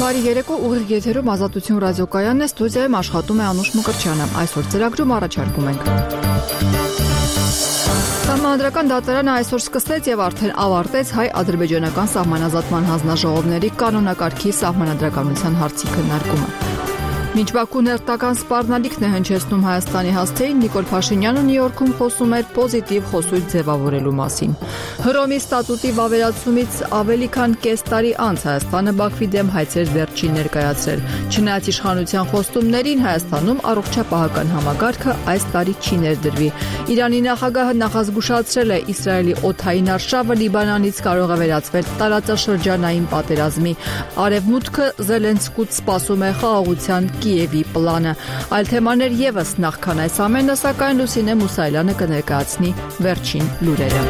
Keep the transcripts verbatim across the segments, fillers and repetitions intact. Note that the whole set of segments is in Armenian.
Բարի երեկո, ուղիղ եթերում Ազատություն ռադիոկայանն է, ստուդիայում աշխատում է Անուշ Մկրտչյանը։ Այսօր ծրագրում առաջարկում ենք. Սահմանադրական դատարանը այսօր սկսեց եւ արդեն ավարտեց հայ-ադրբեջանական սահմանազատման հանձնաժողովների կանոնակարգի սահմանադրականության հարցի քննարկումը։ Մինչ Բաքուն հերթական սպառնալիքն է հնչեցնում Հայաստանի հասցեին, Նիկոլ Փաշինյանը Նյու Յորքում խոսում էր պոզիտիվ խոսույթ ձևավորելու մասին։ Հռոմի ստատուտի վավերացումից ավելի քան կես տարի անց Հայաստանը Բաքվի դեմ հայցեր վերջին ներկայացրել։ Չնայած իշխանության խոստումներին, Հայաստանում առողջապահական համակարգը այս տարի չի ներդրվի։ Իրանի նախագահը նախազգուշացրել է Իսրայելի օդային արշավը Լիբանանից կարող է վերածվել տարածաշրջանային պատերազմի։ Արևմուտքը Զելենսկուց սպասում է խաղաղության Կիևի պլանը։ Այլ թեմաներ եւս նախքան այս ամենը, սակայն Լուսինե Մուսայելյանը կներկայացնի վերջին լուրերը։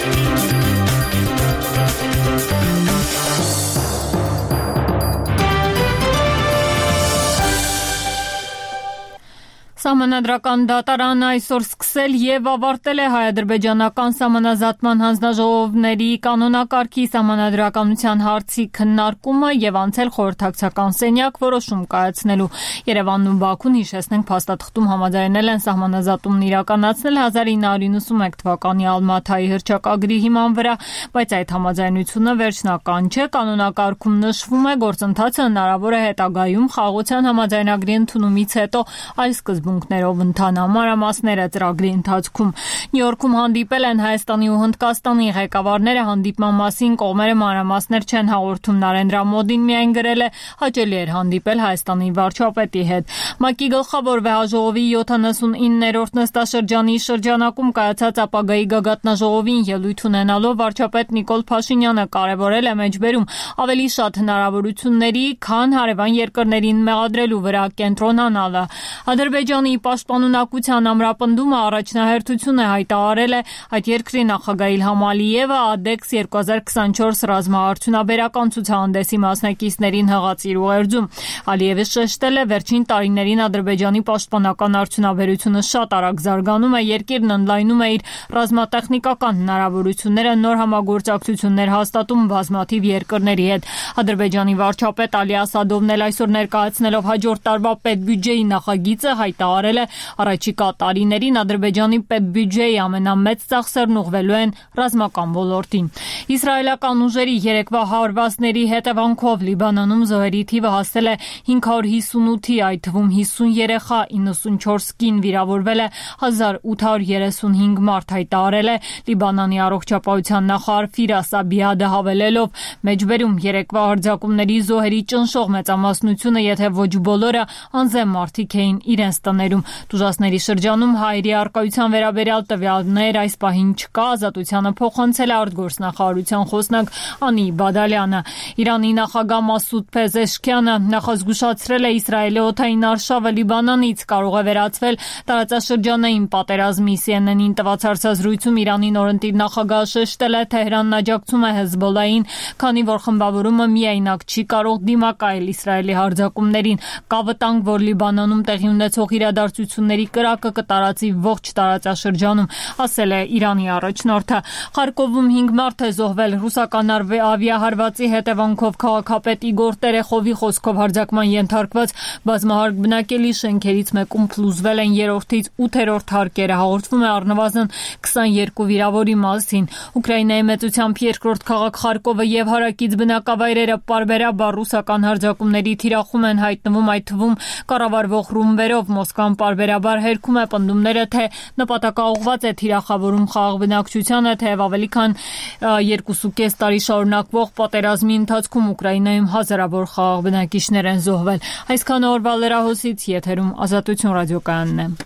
Սահմանադրական դատարանը այսօր սկսել եւ ավարտել է հայ-ադրբեջանական սահմանազատման հանձնաժողովների կանոնակարգի սահմանադրականության հարցի քննարկումը եւ անցել խորհրդակցական սենյակ որոշում կայացնելու։ Երևանն ու Բաքուն, հիշեցնենք, փաստաթղթում համաձայնել են սահմանազատումն իրականացնել հազար ինը հարյուր նվաթ թվականի Ալմաթայի հռչակագրի հիման վրա, բայց այդ համաձայնությունը վերջնական չէ։ Կանոնակարգում նշվում է, գործընթացը հնարավոր է հետագայում խաղաղության համաձայնագրի ընդունումից հետո այլ սկզբունքներով ընթանա։ Մանրամասները ծրագրի ընթացքում Նյու Յորքում հանդիպել են Հայաստանի ու Հնդկաստանի ղեկավարները։ Հանդիպման մասին կողմերը մանրամասներ չեն հաղորդում։ Նարենդրա Մոդին միայն գրել է հաճելի էր հանդիպել Հայաստանի վարչապետի հետ։ ՄԱԿ-ի գլխավոր վեհաժողովի յոթանասունիններորդ նստաշրջանի շրջանակում կայացած ապագայի գագաթնաժողովին ելույթ ունենալով վարչապետ Նիկոլ Փաշինյանը կարևորել է մեջբերում ավելի շատ հնարավորությունների, քան հարևան երկրներին մեղադրելու վրա կենտրոնանալը։ Ադրբեջանի պաշտպանունակության ամրապնդումը առաջնահերթություն է հայտարարել է այդ երկրի նախագահ Իլհամ Ալիևը ԱԴԵΞ երկու հազար քսանչորս ռազմաարդյունաբերական ցուցահանդեսի մասնակիցներին հղացիր ուղերձում։ Ալիևը շեշտել է, վերջին տարիներին Ադրբեջանի պաշտպանական արդյունաբերությունը շատ արագ զարգանում է, երկիրն ընդլայնում է իր ռազմատեխնիկական հնարավորությունները, նոր համագործակցություններ հաստատում բազմաթիվ երկրների հետ։ Ադրբեջանի վարչապետ Ալի Ասադովն էլ այսօր ներկայացնելով հաջորդ տարվա պետբյուջեի նախագիծը հայտարարել է, առաջիկա տարիներին Ադրբեջանի պետբյուջեի ամենամեծ ծախսերն ուղղվելու են ռազմական ոլորտին։ Իսրայելական ուժերի երեկվա հարվածների հետևանքով Լիբանանում զոհերի թիվը հասել է հինգ հարյուր հիսունութի, այդ թվում հիսուն երեխա, իննսունչորս կին, վիրավորվել է հազար ութ հարյուր երեսունհինգ մարդ, հայտարարել է Լիբանանի առողջապահության նախարար Ֆիրաս Աբիադը, հավելելով, մեջբերում երեկվա հարձակումների զոհերի ճնշող մեծամասնությունը, եթե ոչ բոլորը, անձամբ մարդիկ էին իրենց տներում։ Տուժածների շրջանում հայերի առկայության վերաբերյալ տվյալներ այս պահին չկա, ազատությանը փոխանցել է արտգործնախարարության խոսնակ Անի Բադալյանը։ Իրանի նախագահ Մասուդ Փեզեշքյանը նախազգուշացրել է, Իսրայելի օդային արշավը Լիբանանից կարող է վերածվել տարածաշրջանային պատերազմի։ Սի Էն Էն-ին տված հարցազրույցում Իրանի նորընտիր նախագահը շեշտել է, Թեհրանն աջակցում է Հեզբոլլահին, քանի որ խմբավորումը միայնակ չի կարող դիմակայել Իսրայելի հարձակումներին։ Կա վտանգ, որ Լիբանանում տեղի ունեցող իրադարձությունների կրակը կտարածի ողջ տարածաշրջանում, ասել է Իրանի առաջնորդը։ Խարկովում հինգ մարդ է զոհվել ռուսական ավիահարվածի հետևանքով։ Քաղաքապետ Իգոր Տերեխովի խոսքով հարձակման ենթարկված բազմահարկ բնակելի շենքերից մեկում փլուզվել են երրորդից ութերորդ հարկերը։ Հաղորդվում է առնվազն քսաներկու վիրավորի մասին։ Ուկրաինայի մեծությամբ երկրորդ քաղաք Խարկովը եւ հարակից բնակավայրերը պարբերաբար ռուսական հարձակումների թիրախում են հայտնվում, այդ թվում կառավարվող ռումբերով։ Մոսկվան պարբերաբար հերքում է պնդումները, թե նպատակաուղղված է թիրախավորում խաղաղ բնակչությանը, թեև ավելի քան երկուսուկես տարի շարունակվող պատերազմի ընթացքում Ուկրաինայում հազարավոր խաղաղ բնակիչներ են զոհվել։ Այսքան օրվա լրահոսից եթերում Ազատություն ռադիոկայանն է։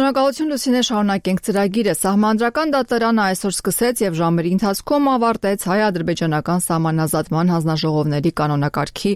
Շնորհակալություն Լուսինե, շարունակենք ծրագիրը։ Սահմանադրական դատարանը այսօր սկսեց եւ ժամերի ընթացքում ավարտեց հայ-ադրբեջանական սահմանազատման հանձնաժողովների կանոնակարգի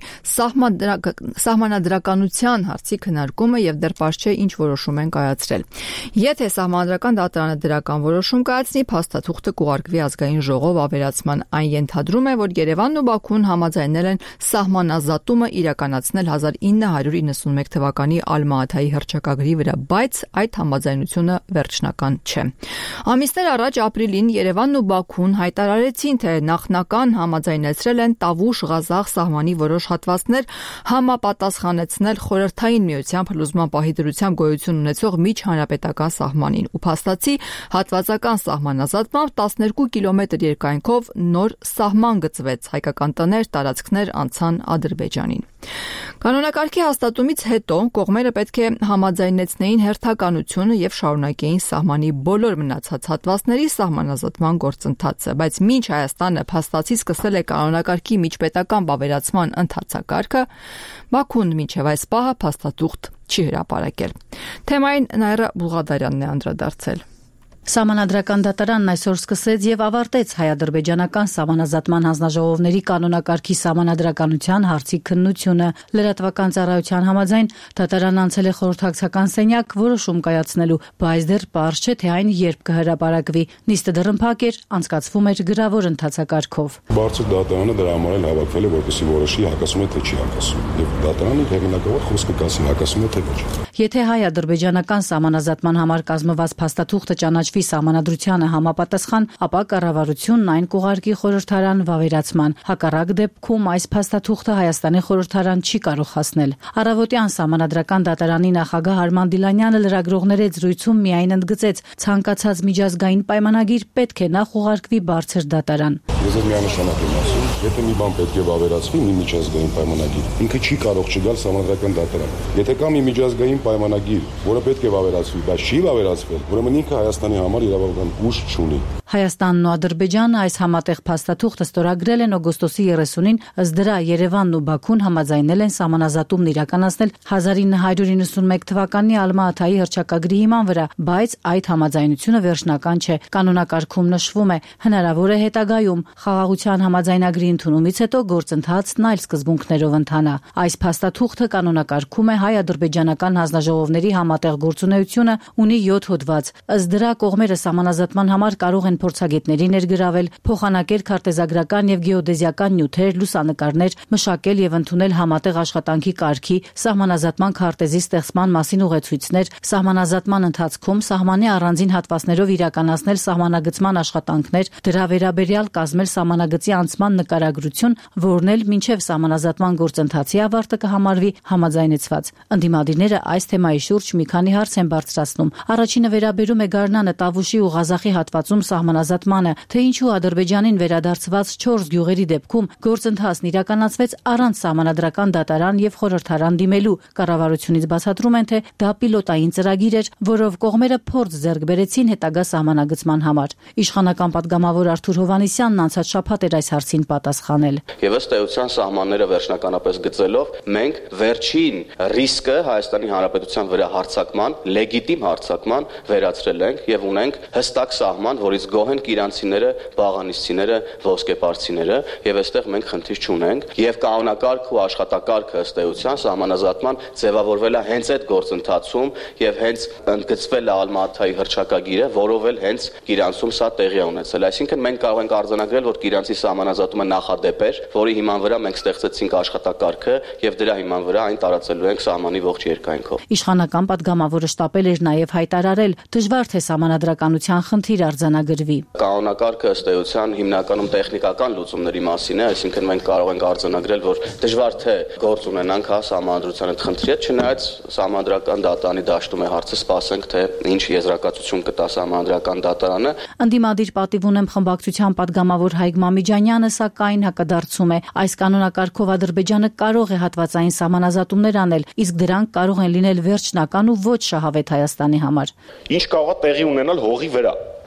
սահմանադրականության հարցի քննարկումը եւ դեռ պարզ չէ ինչ որոշում են կայացրել։ Եթե սահմանադրական դատարանը դրական որոշում կայացնի, փաստաթուղթը կուղարկվի ազգային ժողով ավերացման։ Այն ենթադրում է, որ Երևանն ու Բաքուն համաձայնել են սահմանազատումը իրականացնել հազար ինը հարյուր իննսունմեկ թվականի Ալմա-Աթայի հռչակագրի վրա, բայց այդ համաձայնությունը վերջնական չէ։ Ամիսներ առաջ ապրիլին Երևանն ու Բաքուն հայտարարեցին, թե նախնական համաձայնեցրել են Տավուշ-Ղազախ սահմանի որոշ հատվածներ համապատասխանեցնել Խորհրդային Միության փլուզման պահի դրությամբ գոյություն ունեցող միջհանրապետական սահմանին ու փաստացի հատվածական սահմանազատմամբ տասներկու կիլոմետր երկայնքով նոր սահման գծվեց, հայկական տներ, տարածքներ անցան Ադրբեջանին։ Կանոնակարգի հաստատումից հետո կողմերը պետք է համաձայնեցնեին հերթականությունը եւ շարունակեին սահմանի բոլոր մնացած հատվածների սահմանազատման գործընթացը, բայց մինչ Հայաստանը փաստացի սկսել է կանոնակարգի միջպետական բավերացման ընթացակարգը, Բաքուն մինչեւ այս պահը փաստաթուղթ չի հրապարակել։ Թեմային Նաիրա Բուլղադարյանն է անդրադարձել։ Սահմանադրական դատարանն այսօր սկսեց եւ ավարտեց հայ-ադրբեջանական սահմանազատման հանձնաժողովների կանոնակարգի սահմանադրականության հարցի քննությունը։ Լրատվական ծառայության համաձայն դատարանն անցել է խորհրդակցական սենյակ որոշում կայացնելու, բայց դեռ պարզ չէ, թե այն երբ կհրապարակվի։ Նիստը դեռ փակ էր, անցկացվում էր գրավոր ընթացակարգով։ Բարձր դատարանը դրա համար էլ հավաքվել է, որպեսզի որոշի հակասում է թե չի հակասում։ Եվ դատարանը հեղինակավոր խոսքը կասի հակասում է թե ոչ։ Եթե հայ-ադրբեջանական սահմանազատման համար կազմված փաստաթուղթը ճանաչվի սահմանադրությանը համապատասխան, ապա կառավարությունն այն կուղարկի խորհրդարան վավերացման։ Հակառակ դեպքում այս փաստաթուղթը Հայաստանի խորհրդարան չի կարող հասնել։ Առավոտյան սահմանադրական դատարանի նախագահ Արման Դիլանյանը լրագրողների զրույցում միայն ընդգծեց, ցանկացած միջազգային պայմանագիր պետք է նախ ուղարկվի բարձր դատարան։ Ես ես միանշանակ եմ ասում, եթե մի բան պետք է վավերացվի, մի միջազգային պայմանագիր, ինքը չի կարող չգալ սահմանադրական դատարան։ Եթե կա մի միջազգային պայմանագիր, որը պետք է վավերացվի, բայց չի վավերացվել, ուրեմն ինքը Հայաստանի համար իրավական ուժ չունի։ Հայաստանն ու Ադրբեջանը այս համատեղ փաստաթուղթը ստորագրել են օգոստոսի երեսունին, ըստ դրա Երևանն ու Բաքուն համաձայնել են սահմանազատումն իրականացնել հազար ինը հարյուր իննսունմեկ թվականի Ալմա-Աթայի հռչակագրի հիման վրա, բայց այդ համաձայնությունը վերջնական չէ։ Կանոնակարգում նշվում է, հնարավոր է հետագայում խաղաղության համաձայնագրի ընդունումից հետո գործընթացն այլ սկզբունքներով ընթանա։ Այս փաստաթուղթը կանոնակարգում է հայ-ադրբեջանական հանձնաժողովների համատեղ գործունեությունը, ունի յոթ հոդված։ Ըստ դրա կողմերը սահմանազատման համար կարող են փորձագետների ներգրավել, փոխանակել քարտեզագրական եւ գեոդեզիական նյութեր, լուսանկարներ, մշակել եւ ընդունել համատեղ աշխատանքի կարգի, սահմանազատման քարտեզի ստեղծման մասին ուղեցույցներ, սահմանազատման ընթացքում սահմանի առանձին հատվածներով իրականացնել սահմանագծման աշխատանքներ, դրա վերաբերյալ կազմել սահմանագծի անցման նկարագրություն, որն էլ մինչև սահմանազատման գործընթացի ավարտը կհամարվի համաձայնեցված։ Ընդդիմադիրները այս թեմայի շուրջ մի քանի հարց են բարձրացնում։ Առաջինը վերաբերում է գարնանը Տավուշի ու Ղազախի հատվածում սահմանազատմանը, թե ինչու Ադրբեջանին վերադարձված չորս գյուղերի դեպքում գործընթացն իրականացվեց առանց սահմանադրական դատարան եւ խորհրդարան դիմելու։ Կառավարությունից բացատրում են, թե դա պիլոտային ծրագիր էր, որով կողմերը փորձ ձեռք բերեցին հետագա սահմանագծման համար։ Իշխանական падգամավոր Արթուր Հովհաննիսյանն անցած շաբաթ էր այս հարցին պատասխանել։ Եվ ըստ էության սահմանները վերջնականապես գծելով մենք վերջին ռիսկը Հայաստանի Հանրապետության վրա հարձակման, լեգիտիմ հարձակման վերացրել ենք եւ ունենք հստակ սահման, որից գոհ են իրանցիները, բաղանիստիները, ոսկեպարցիները եւ այստեղ մենք խնդիր չունենք եւ կանոնակարգ ու աշխատակարգը ըստ էության սահմանազատման ձևավորվել է հենց այդ գործընթացում եւ հենց ընդգծվել է Ալմա-Աթայի հռչակագիրը, որով էլ հենց իրանցում սա տեղի է ունեցել։ Այսինքն մենք կարող ենք արձանագրել, որ իրանցի սահմանազատումը նախադեպ էր, որի հիման վրա մենք ստեղծեցինք աշխատակարգը եւ դրա հիման վրա այն տարածելու ենք սահմանի ողջ երկայնքով։ Իշխանական падգամավորը շտապել էր նաեւ հայտարարել, դժվար թե սահմանադրականության խնդիր արձանագրվի։ Կանոնակարգը ըստ էության հիմնականում տեխնիկական լուծումների մասին է, այսինքն մենք կարող ենք արձանագրել, որ դժվար թե գործ ունենանք հա սահմանադրության այդ խնդրի հետ, չնայած սահմանադրական դատարանի դաշտում է հարցը, սպասենք թե ինչ եզրակացություն կտա սահմանադրական դատարանը։ Ընդդիմադիր պատիվ ունեմ խմբակցության падգամավոր Հայկ Մամիջանյանը սակայն հակադարձում է, այս կանոնակարգով Ադրբեջանը կարող է հատվածային սահմանազատումներ անել, իսկ դրանք կարող են լինել վերջնական ու ոչ շահավետ Հայաստանի համար։ Ինչ կարող է տեղի ունենալ հողի վրա։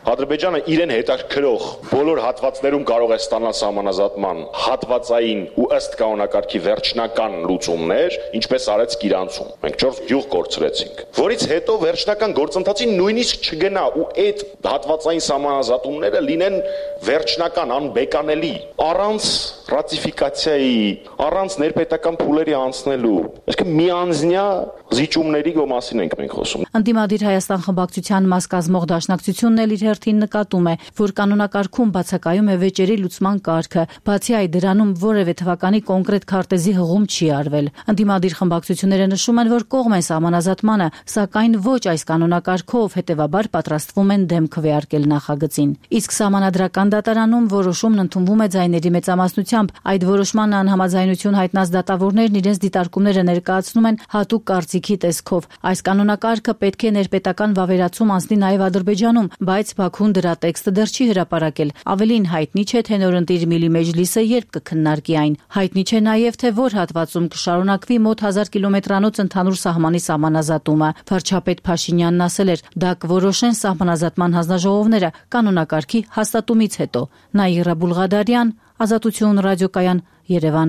Ադրբեջանը իրեն հետաքրքրող բոլոր հատվածներում կարող է ստանալ սահմանազատման հատվածային ու ըստ կանոնակարգի վերջնական լուծումներ, ինչպես արեց Կիրանցում։ Մենք չորս գյուղ կորցրեցինք, որից հետո վերջնական գործընթացին նույնիսկ չգնա ու այդ հատվածային սահմանազատումները լինեն վերջնական անբեկանելի, առանց ռատիֆիկացիայի, առանց ներպետական փուլերի անցնելու։ Այսինքն միանձնյա զիջումների մասին ենք մենք խոսում։ Ընդդիմադիր Հայաստան խմբակցության մաս կազմող դաշնակցությունն էլ իր հերթին նկատում է, որ կանոնակարգում բացակայում է վեճերի լուծման կարգը, բացի այդ դրանում որևէ թվականի կոնկրետ քարտեզի հղում չի արվել։ Ընդդիմադիր խմբակցությունները նշում են, որ կողմ են սահմանազատմանը, սակայն ոչ այս կանոնակարգով, հետևաբար պատրաստվում են դեմ քվեարկել նախագծին։ Իսկ սահմանադրական դատարանում որոշումն ընդունվում է ձայների մեծամասնությամբ։ Այդ որոշման անհամաձայնություն հայտնած դատավորներն իրենց դիտարկումները ներկայացնում են հատուկ կարծիքի տեսքով։ Այս կանոնակարգը պետք է ներպետական վավերացում անցնի նաև Ադրբեջանում, բայց Բաքուն դրա տեքստը դեռ չի հրապարակել։ Ավելին հայտնի չէ, թե նորընտիր Միլի Մեջլիսը երբ կքննարկի այն։ Հայտնի չէ նաև, թե որ հատվածում կշարունակվի մոտ հազար կիլոմետրանոց ընդհանուր սահմանի սահմանազատումը։ Վարչապետ Փաշինյանն ասել էր, դա կորոշեն սահմանազատման հանձնաժողովները կանոնակարգի հաստատումից հետո։ Նաիրա Բուլղադարյան, Ազատություն ռադիոկայան, Երևան։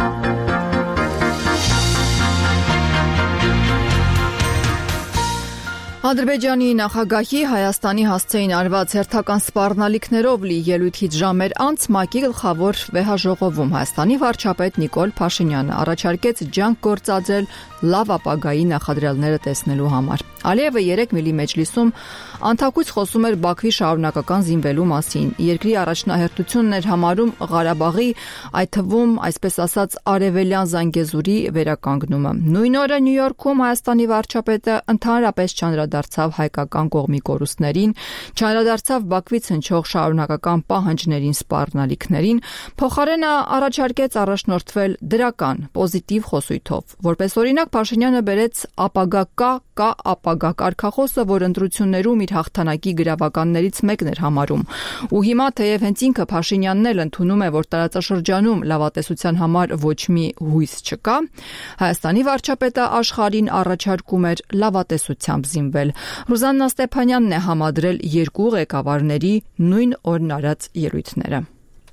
Ադրբեջանի նախագահի Հայաստանի հասցեին արված հերթական սպառնալիքներով լի ելույթից ժամեր անց ՄԱԿ-ի գլխավոր վեհաժողովում Հայաստանի վարչապետ Նիկոլ Փաշինյանը առաջարկեց ջանք գործադրել լավ ապագայի նախադրյալները տեսնելու համար։ Ալիևը երեկ Միլի Մեջլիսում անթակույց խոսում էր Բաքվի շարունակական զինվելու մասին։ Երկրի առաջնահերթությունն էր համարում Ղարաբաղի, այդ թվում, այսպես ասած, արևելյան Զանգեզուրի վերականգնումը։ Նույն օրը Նյու Յորքում Հայաստանի վարչապետը ընդհանրապես չանդրադարձավ հայկական կողմի կորուստներին, չանդրադարձավ Բաքվից հնչող շարունակական պահանջներին, սպառնալիքներին, փոխարենը առաջարկեց առաջնորդվել դրական, պոզիտիվ խոսույթով։ Որպես օրինակ Փաշինյանը բերեց ապագա կա, կա ապագա կարգախոսը, որ ընտրություններում իր հաղթանակի գրավականներից մեկն էր համարում։ Ու հիմա թեև հենց ինքը Փաշինյանն էլ ընդունում է, որ տարածաշրջանում լավատեսության համար ոչ մի հույս չկա, Հայաստանի վարչապետը աշխարհին առաջարկում էր լավատեսությամբ զինվել։ Ռուզաննա Ստեփանյանն է համադրել երկու ղեկավարների նույն օրն արած ելույթները։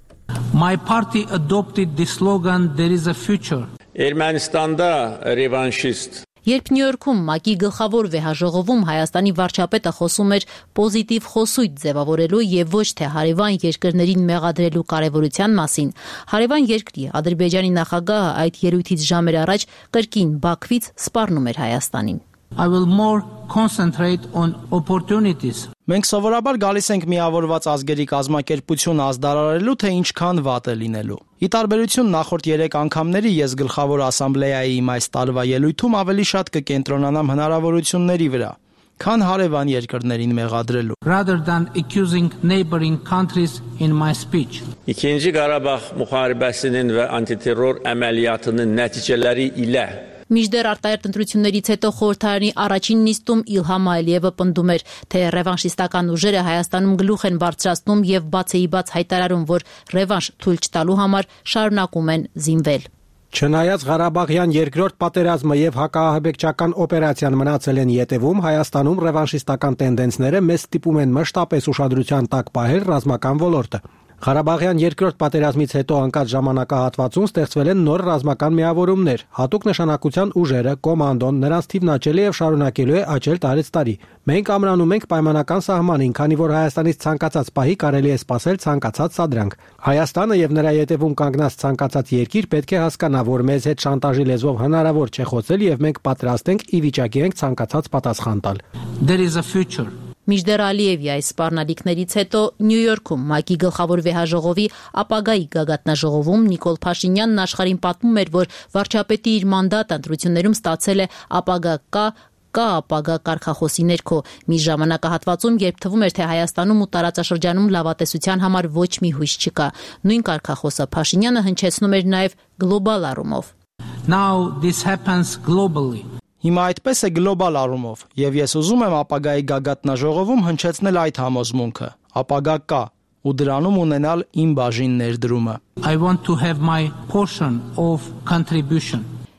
My party adopted the slogan there is a future. Ermənistanda revanşist. Երբ Նյու Յորքում ՄԱԿ-ի գլխավոր վեհաժողովում Հայաստանի վարչապետը խոսում էր պոզիտիվ խոսույթ ձևավորելու եւ ոչ թե հարևան երկրներին մեղադրելու կարեւորության մասին, հարևան երկրի Ադրբեջանի նախագահը այդ ելույթից ժամեր առաջ կրկին Բաքվից սպառնում էր Հայաստանին։ I will more concentrate on opportunities. Մենք սովորաբար գալիս ենք միավորված ազգերի կազմակերպություն ազդարարելու, թե ինչքան վատ է լինելու։ Ի տարբերություն նախորդ երեք անգամների ես գլխավոր ասամբլեայի իմ այս տարվա ելույթում ավելի շատ կկենտրոնանամ հնարավորությունների վրա, քան հարևան երկրներին մեղադրելու։ Rather than accusing neighboring countries in my speech. İkinci Qarabağ müharibəsinin və antiterror əməliyyatının nəticələri ilə Միջդեռ արտահերտ ընտրություններից հետո խորհրդարանի առաջին նիստում Իլհամ Ալիևը պնդում էր, թե ռևանշիստական ուժերը Հայաստանում գլուխ են բարձրացնում եւ բացեի բաց հայտարարում, որ ռևանշ թույլ չտալու համար շարունակում են զինվել։ Չնայած Ղարաբաղյան երկրորդ պատերազմը եւ հակահաբեկչական օպերացիան մնացել են յետևում, Հայաստանում ռևանշիստական տենդենսները մեծ ստիպում են մշտապես ուշադրության տակ պահել ռազմական ոլորտը։ Ղարաբաղյան երկրորդ պատերազմից հետո անկած ժամանակահատվածում ստեղծվել են նոր ռազմական միավորումներ, հատուկ նշանակության ուժերը, կոմանդոն, նրանց թիվն աճել է եւ շարունակելու է աճել տարեց տարի։ Մենք ամրանում ենք պայմանական սահմանին, քանի որ Հայաստանից ցանկացած պահի կարելի է սպասել ցանկացած սադրանք։ Հայաստանը եւ նրա յետևում կանգնած ցանկացած երկիր պետք է հասկանա, որ մեզ հետ շանտաժի լեզվով հնարավոր չէ խոսել եւ մենք պատրաստ ենք ի վիճակի ենք ցանկացած պատասխան տալ։ There is a future. Միջդեռ Ալիևի այս սպառնալիքներից հետո Նյու Յորքում ՄԱԿ-ի գլխավոր վեհաժողովի ապագայի գագաթնաժողովում Նիկոլ Փաշինյանն աշխարհին պատմում էր, որ վարչապետի իր մանդատը ընտրություններում ստացել է ապագա կա, կա ապագա կարգախոսի ներքո։ Մի ժամանակահատվածում, երբ թվում էր, թե Հայաստանում ու տարածաշրջանում լավատեսության համար ոչ մի հույս չկա, նույն կարգախոսը Փաշինյանը հնչեցնում էր նաև գլոբալ առումով։ Now this happens globally. Հիմա այդպես է գլոբալ առումով, եւ ես ուզում եմ ապագայի գագաթնաժողովում հնչեցնել այդ համոզմունքը։ Ապագա կա ու դրանում ունենալ իմ բաժին ներդրումը։ I want to have my portion of contribution.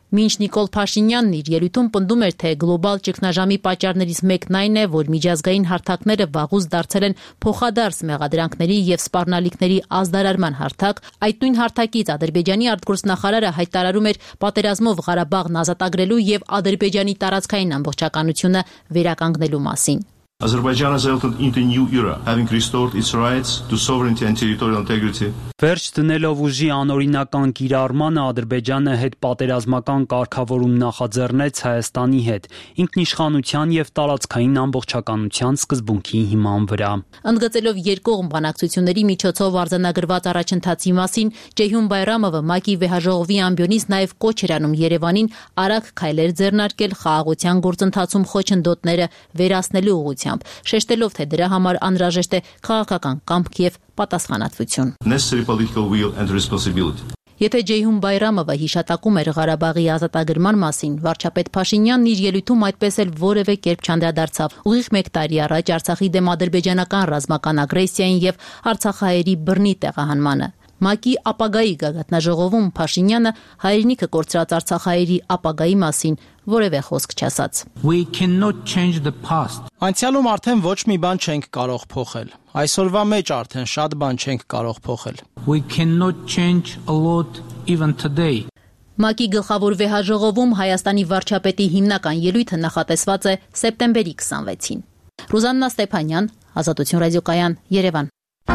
Մինչ Նիկոլ Փաշինյանն իր ելույթում պնդում էր, թե գլոբալ ճգնաժամի պատճառներից մեկն այն է, որ միջազգային հարթակները վաղուց դարձել են փոխադարձ մեղադրանքների եւ սպառնալիքների ազդարարման հարթակ, այդ նույն հարթակից Ադրբեջանի արտգործնախարարը հայտարարում էր պատերազմով Ղարաբաղն ազատագրելու եւ Ադրբեջանի տարածքային ամբողջականությունը վերականգնելու մասին։ Azerbaijan has entered into a new era, having restored its rights to sovereignty and territorial integrity. Վերջ դնելով ուժի անօրինական կիրառմանը Ադրբեջանը հետ պատերազմական կարգավորում նախաձեռնեց Հայաստանի հետ, ինքնիշխանության եւ տարածքային ամբողջականության սկզբունքի հիման վրա։ Ընդգծելով երկկողմ բանակցությունների միջոցով արձանագրված առաջընթացի մասին, Ceyhun Bayramova ՄԱԿ-ի վեհաժողովի ամբիոնից նաեւ կոչ էր անում Երևանին արագ քայլեր ձեռնարկել խաղաղության գործընթացում խոչընդոտները վերացնելու ուղղությամբ, շեշտելով, թե դրա համար անհրաժեշտ է քաղաքական կամք եւ պատասխանատվություն։ Necessary political will and responsibility. Եթե Ceyhun Bayramova հիշատակում էր Ղարաբաղի ազատագրման մասին, վարչապետ Փաշինյանն իր ելույթում այդպես էլ որևէ կերպ չանդրադարձավ ուղիղ մեկ տարի առաջ Արցախի դեմ ադրբեջանական ռազմական ագրեսիային եւ արցախահայերի բռնի տեղահանմանը։ ՄԱԿ-ի ապագայի գագաթնաժողովում Փաշինյանը հայրենիքը կորցրած արցախահայերի ապագայի մասին որևէ խոսք չասաց։ We cannot change the past. Անցյալում արդեն ոչ մի բան չենք կարող փոխել։ Այսօրվա մեջ արդեն շատ բան չենք կարող փոխել։ We cannot change a lot even today. ՄԱԿ-ի գլխավոր վեհաժողովում Հայաստանի վարչապետի հիմնական ելույթը նախատեսված է սեպտեմբերի քսանվեցին։ Ռուզաննա Ստեփանյան, Ազատություն ռադիոկայան, Երևան։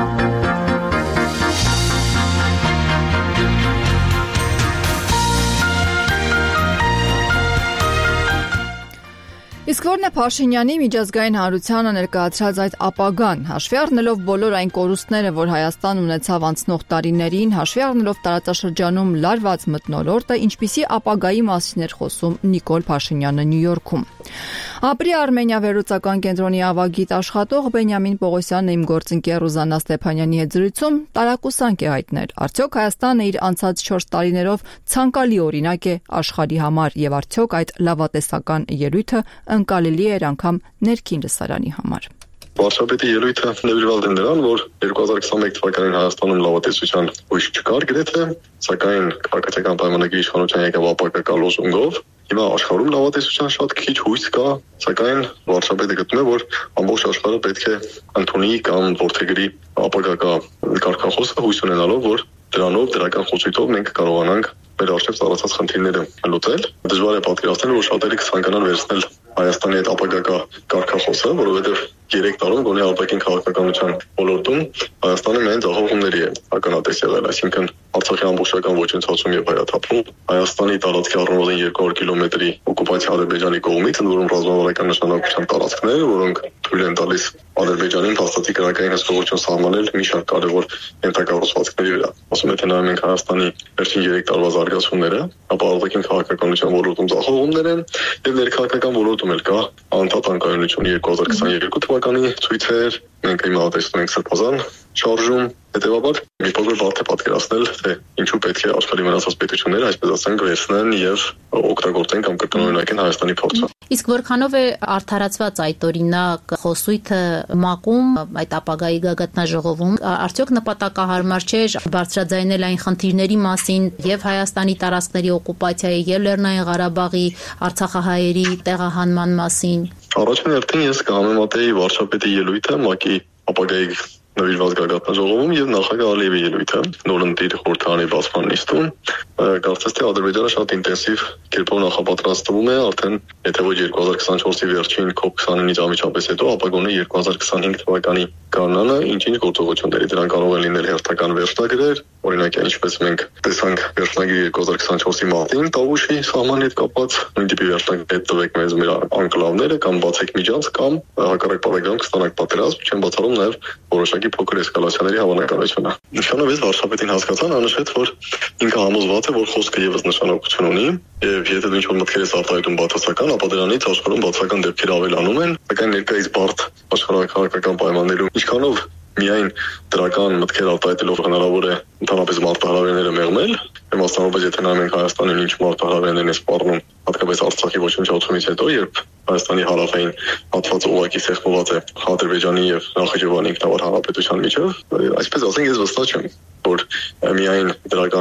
Իսկ որն է Փաշինյանի միջազգային հանրությանը ներկայացրած այդ ապագան, հաշվի առնելով բոլոր այն կորուստները, որ Հայաստան ունեցավ անցնող տարիներին, հաշվի առնելով տարածաշրջանում լարված մթնոլորտը, ինչպիսի ապագայի մասին էր խոսում Նիկոլ Փաշինյանը Նյու Յորքում։ Ապրի Արմենիա վերլուծական կենտրոնի ավագիտ աշխատող Բենյամին Պողոսյանն իմ գործընկեր Ռուզաննա Ստեփանյանի հետ զրույցում տարակուսանք է հայտնել. արդյոք Հայաստանը իր անցած չորս տարիներով ցանկալի օրինակ է աշխարհի համար եւ արդյոք այդ լավատեսական ելույթը ընկալելի էր անգամ ներքին լսարանի համար։ Վարչապետի ելույթը նվիրված է նրան, որ երկու հազար քսանմեկ թվականին Հայաստանում լավատեսության հույս չկար գրեթե, սակայն քաղաքացիական պայմանագրի իշխանության եկավ ապակակա լոզունգով։ Հիմա աշխարհում լավատեսության շատ քիչ հույս կա, սակայն վարչապետը գտնում է, որ ամբողջ աշխարհը պետք է ընդունի կամ որդեգրի ապակակա կարգախոսը հույս ունենալով, որ դրանով դրական խոսույթով մենք կարողանանք մեր արժեք ծառացած խնդիրները լուծել։ Դժվար է պատկերացնել, որ շատերը կցանկանան վերցնել Հայաստանի այդ ապագա կարգախոսը, որովհետև երեք տարում գոնե արտաքին քաղաքականության ոլորտում Հայաստանը միայն ձախողումների է ականատես եղել, այսինքն Արցախի ամբողջական ոչնչացում եւ հայաթափում, Հայաստանի տարածքի առնվազն երկու հարյուր կիլոմետրի օկուպացիա Ադրբեջանի կողմից, ընդ որում ռազմավարական նշանակության տարածքներ, որոնք թույլ են տալիս Ադրբեջանին փաստացի քրակային հսկողություն սահմանել մի շարք կարևոր ենթակառուցվածքների վրա։ Ասում եմ, թե նայում ենք Հայաստանի վերջին երեք տարվա զարգացումները, ապա արտաքին քաղաքականության ոլորտում ձախողումներ են եւ ներքաղաքական ոլորտում էլ կա անդադար անկայունություն երկու հազար քսաներկու թվականի ցույցեր, մենք հիմա տեսնում ենք սրբազան շարժում, հետեւաբար մի փոքր բարդ է պատկերացնել, թե ինչու պետք է աշխարհի մնացած պետությունները, այսպես ասենք, վերցնեն եւ օգտագործեն կամ կրկնօրինակեն Հայաստանի փորձը։ Իսկ որքանով է արդարացված այդ օրինակ խոսույթը ՄԱԿ-ում, այդ ապագայի գագաթնաժողովում, արդյոք նպատակահարմար չէ բարձրաձայնել այն խնդիրների մասին եւ Հայաստանի տարածքների օկուպացիայի եւ Լեռնային Ղարաբաղի արցախահայերի տեղահանման մասին։ Առաջին հերթին ես կհամեմատեի վարչապետի ելույթը ՄԱԿ-ի ապագայի նվիրված գագաթնաժողովում եւ նախագահ Ալիևի ելույթը նորընտիր խորհրդարանի բացման նիստում, կարծես թե Ադրբեջանը շատ ինտենսիվ կերպով նախապատրաստվում է արդեն, եթե ոչ երկու հազար քսանչորսի վերջին կոպ քսանինից անմիջապես հետո, ապա գոնե երկու հազար քսանհինգ թվականի գարնանը ինչ-ինչ գործողությունների դրան կարող են լինել հերթական վերջնագրեր, օրինակ ինչպես մենք տեսանք վերջնագիր երկու հազար քսանչորսի մարտին Տավուշի սահմանի հետ կապված, նույն տիպի վերջնագրեր տվեք մեզ մեր անկլավները կամ բացեք միջանց կամ հակառակ պատերազմ կստանանք պատերազմ, չեն բացառում նաեւ որոշակի փոքր էսկալացիաների հավանականությունը։ Նշանով վարչապետին հասկացան, անշուշտ որ ինքը համոզված է, որ խոսքը եւս նշանակություն ունի, եւ եթե դու ինչ-որ մտքեր ես արտահայտում բացասական, ապա դրանից աշխարհում բացասական դեպքեր ավելանում են, սակայն ներկայիս բարդ աշխարհակաղակական պայմաններում ինչքանով միայն դրական մտքեր արտահայտելով հնարավոր է ընդհանրապես մարտահրավերները մեղմել, իմաստանով եթե նայում ենք Հայաստանին ինչ մարտահրավերներ են սպառնում, հատկապես Արցախի ոչնչացումից հետո, երբ Հայաստանի հարավային հատվածը ուղղակի սեղմված է Ադրբեջանի եւ Նախիջևանի ինքնավար հանրապետության միջև, այսպես ասենք, ես վստահ չեմ, որ միայն դրական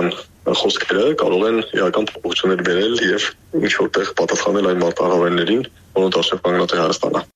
խոսքերը կարող են իրական փոփոխություններ բերել եւ ինչ որտեղ պատասխանել այն մարտահրավերներին, որոնց արժեվ կանգնած է Հայաստանը։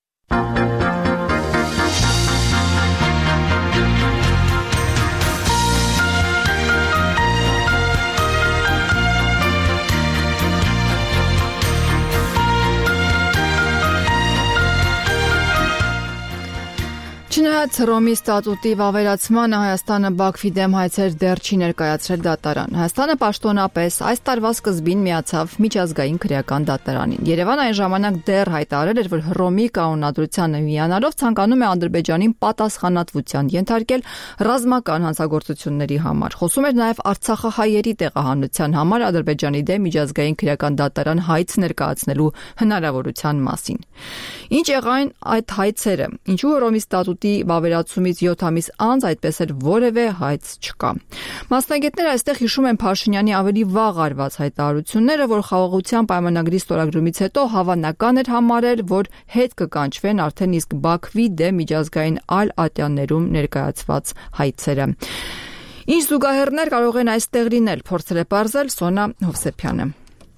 Չնայած Հռոմի ստատուտի վավերացմանը Հայաստանը Բաքվի դեմ հայցեր դեռ չի ներկայացրել դատարան։ Հայաստանը պաշտոնապես այս տարվա սկզբին միացավ միջազգային քրեական դատարանին։ Երևանը այն ժամանակ դեռ հայտարարել էր, որ Հռոմի կանոնադրությանը միանալով ցանկանում է Ադրբեջանին պատասխանատվության ենթարկել ռազմական հանցագործությունների համար։ Խոսում էր նաև արցախահայերի տեղահանության համար Ադրբեջանի դեմ միջազգային քրեական դատարան հայց ներկայացնելու հնարավորության մասին։ Ինչ եղան այդ հայցերը։ Ինչու Հռոմի ստատուտի վավերացումից յոթ ամիս անց այդպես էլ որևէ հայց չկա։ Մասնագետները այստեղ հիշում են Փաշինյանի ավելի վաղ արված հայտարարությունները, որ խաղաղության պայմանագրի ստորագրումից հետո հավանական էր համարել, որ հետ կկանչվեն արդեն իսկ Բաքվի դեմ միջազգային այլ ատյաններում ներկայացված հայցերը։ Ինչ զուգահեռներ կարող են այստեղ լինել, փորձել է պարզել Սոնա Հովսեփյանը։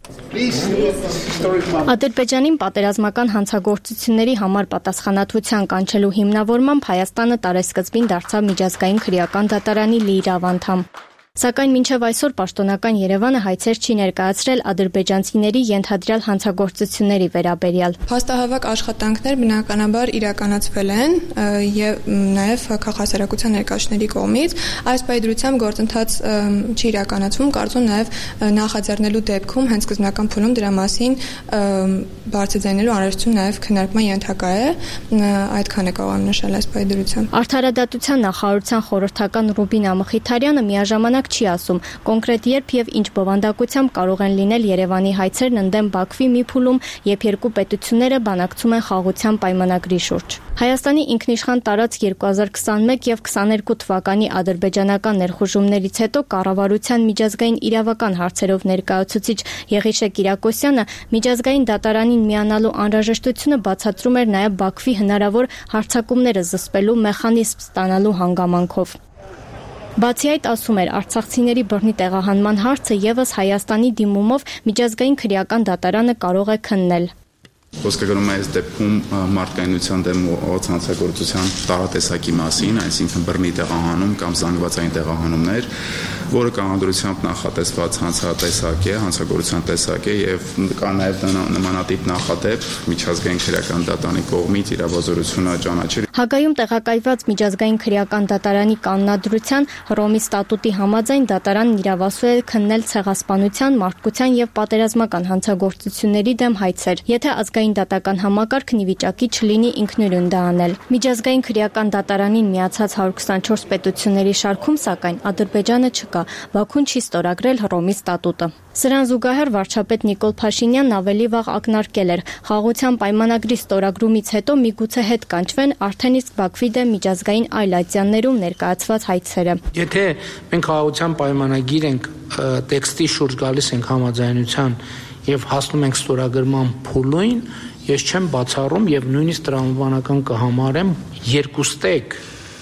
Ադրբեջանին պատերազմական հանցագործությունների համար պատասխանատվության կանչելու հիմնավորմամբ Հայաստանը տարեսկզբին դարձավ միջազգային քրեական դատարանի լիիրավ անդամ։ Սակայն մինչև այսօր պաշտոնական Երևանը հայցեր չի ներկայացրել ադրբեջանցիների ենթադրյալ հանցագործությունների վերաբերյալ։ Փաստահավաք աշխատանքներ բնականաբար իրականացվել են եւ նաեւ քաղաքասարակության ներկայացների կողմից այս պայդրությամբ գործընթաց չի իրականացվում, կարծում նաեւ նախաձեռնելու դեպքում հենց սկզբնական փուլում դրա մասին բարձրաձայնելու անհրաժեշտություն նաեւ քննարկման ենթակա է, այդքան է կարող եմ նշել այս պայդրությամբ։ Արդարադատության նախարարության խորհրդական Ռուբինա Մխիթարյանը միաժամանակ չի ասում կոնկրետ երբ եւ ինչ բովանդակությամբ կարող են լինել Երևանի հայցերն ընդդեմ Բաքվի մի փուլում, երբ երկու պետությունները բանակցում են խաղաղության պայմանագրի շուրջ։ Հայաստանի ինքնիշխան տարածք երկու հազար քսաներեք եւ քսաներկու թվականի ադրբեջանական ներխուժումներից հետո կառավարության միջազգային իրավական հարցերով ներկայացուցիչ Եղիշե Կիրակոսյանը միջազգային դատարանին միանալու անհրաժեշտությունը բացատրում էր նաեւ Բաքվի հնարավոր հարձակումները զսպելու մեխանիզմ ստանալու հանգամանքով։ Բացի այդ, ասում էր, արցախցիների բռնի տեղահանման հարցը եւս Հայաստանի դիմումով միջազգային քրեական դատարանը կարող է քննել։ Խոսքը գնում է այս դեպքում մարդկայնության դեմ հանցագործության տարատեսակի մասին, այսինքն բռնի տեղահանում կամ զանգվածային տեղահանումներ, որը կանոնադրությամբ նախատեսված հանցատեսակ է, հանցագործության տեսակ է եւ կա նաեւ նմանատիպ նախադեպ միջազգային քրեական դատարանի կողմից իրավազորությունը ճանաչել։ Հակայում տեղակայված միջազգային քրեական դատարանի կանոնադրության Հռոմի ստատուտի համաձայն դատարանն իրավասու է քննել ցեղասպանության, մարդկության եւ պատերազմական հանցագործությունների դեմ հայցեր, եթե ազգային դատական համակարգն ի վիճակի չլինի ինքնուրույն դա անել։ Միջազգային քրեական դատարանին միացած հարյուր քսանչորս պետությունների շարքում, սակայն Ադրբեջանը չկա, Բաքուն չի ստորագրել Հռոմի ստատուտը։ Սրան զուգահեռ վարչապետ Նիկոլ Փաշինյանն ավելի վաղ ակնարկել էր խաղաղության պայմանագրի ստորագրումից հետո միգուցե հետ կանչվեն արդեն իսկ Բաքվի դեմ միջազգային այլ ատյաններում ներկայացված հայցերը։ Եթե մենք խաղաղության պայմանագիր ենք տեքստի շուրջ գալիս ենք համաձայնության եւ հասնում ենք ստորագրման փուլին, ես չեմ բացառում եւ նույնիսկ տրամաբանական կհամարեմ երկուստեք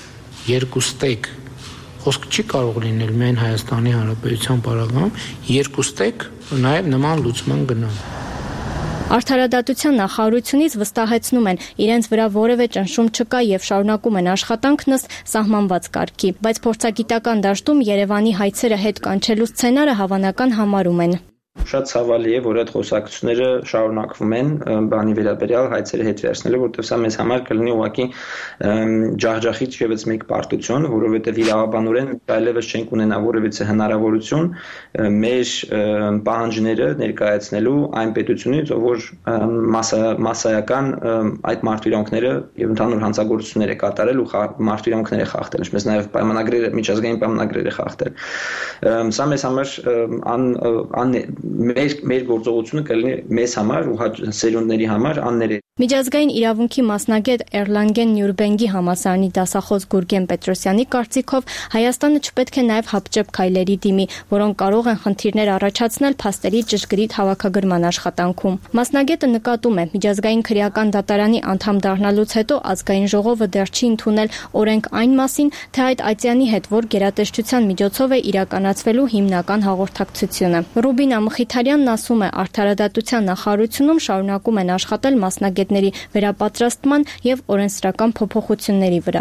երկուստեք խոսք չի կարող լինել միայն Հայաստանի Հանրապետության պարագայում, երկուստեք նաև նման լուծման գնալ։ Արդարադատության նախարարությունից վստահեցնում են, իրենց վրա որևէ ճնշում չկա եւ շարունակում են աշխատանքն ըստ սահմանված կարգի, բայց փորձագիտական դաշտում Երևանի հայցերը հետ կանչելու սցենարը հավանական համարում են։ Շատ ցավալի է, որ այդ խոսակցությունները շարունակվում են բանի վերաբերյալ հայցերը հետ վերցնելու, որտեղ սա մեզ համար կլինի ուղղակի ջախջախից եւս մեկ պարտություն, որովհետեւ իրավաբանորեն այլևս չենք ունենա որևիցե հնարավորություն մեր պահանջները ներկայացնելու այն պետությունից, ով որ մասսայական այդ մարդիրոնքները եւ ընդհանուր հանցագործություններ է կատարել ու մարդիրոնքներ է խախտել, ինչպես նաեւ պայմանագրերը, միջազգային պայմանագրեր է խախտել։ Սա մեզ համար ան մեր մեր գործողությունը կլինի մեզ համար ու սերունդների համար աններե։ Միջազգային իրավունքի մասնագետ Էրլանգեն Նյուրբենգի համալսարանի դասախոս Գուրգեն Պետրոսյանի կարծիքով Հայաստանը չպետք է նաև հապճեպ քայլերի դիմի, որոնք կարող են խնդիրներ առաջացնել փաստերի ճշգրիտ հավաքագրման աշխատանքում։ Մասնագետը նկատում է, միջազգային քրեական դատարանի անդամ դառնալուց հետո ազգային ժողովը դեռ չի ընդունել օրենք այն մասին, թե այդ ատյանի հետ որ գերատեսչության միջոցով է իրականացվելու հիմնական հաղորդակցությունը։ Ռուբինա Մխիթարյանն ասում է, արդարադատության նախարարությունում շարունակում են աշխատել մասնագետ վերապատրաստման և օրենսդրական փոփոխությունների վրա։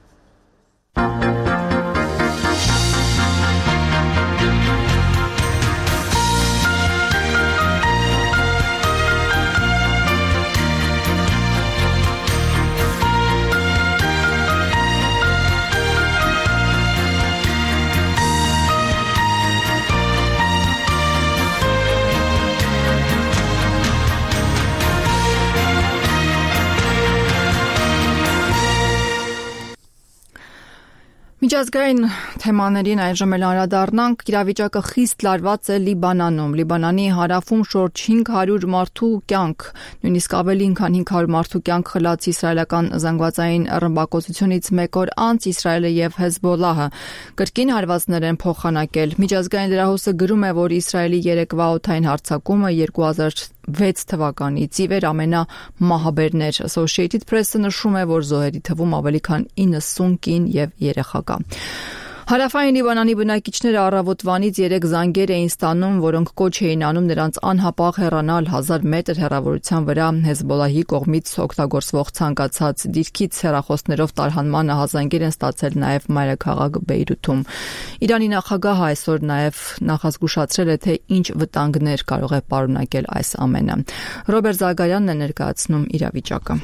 Միջազգային թեմաներին այժմ էլ անդրադառնանք, իրավիճակը խիստ լարված է Լիբանանում։ Լիբանանի հարավում շուրջ հինգ հարյուր մարդու կյանք, նույնիսկ ավելին քան հինգ հարյուր մարդու կյանք խլաց իսրայելական զանգվածային ռմբակոծությունից մեկ օր անց Իսրայելը եւ Հեզբոլլահը կրկին հարվածներ են փոխանակել։ Միջազգային լրահոսը գրում է, որ Իսրայելի երեկվա օդային հարձակումը երկու հազար վեց թվականից ի վեր ամենամահաբերն էր։ Associated Press-ը նշում է, որ զոհերի թվում ավելի քան իննսուն կին եւ երեխա կա։ Հարավային Լիբանանի բնակիչները առավոտվանից երեք զանգեր էին ստանում, որոնք կոչ էին անում նրանց անհապաղ հեռանալ հազար մետր հեռավորության վրա Հեզբոլլահի կողմից օգտագործվող ցանկացած դիրքից հեռախոսներով տարհանման ահազանգեր են ստացել նաև մայրաքաղաք Բեյրութում։ Իրանի նախագահը այսօր նաև նախազգուշացրել է, թե ինչ վտանգներ կարող է պարունակել այս ամենը։ Ռոբերտ Զագարյանն է ներկայացնում իրավիճակը։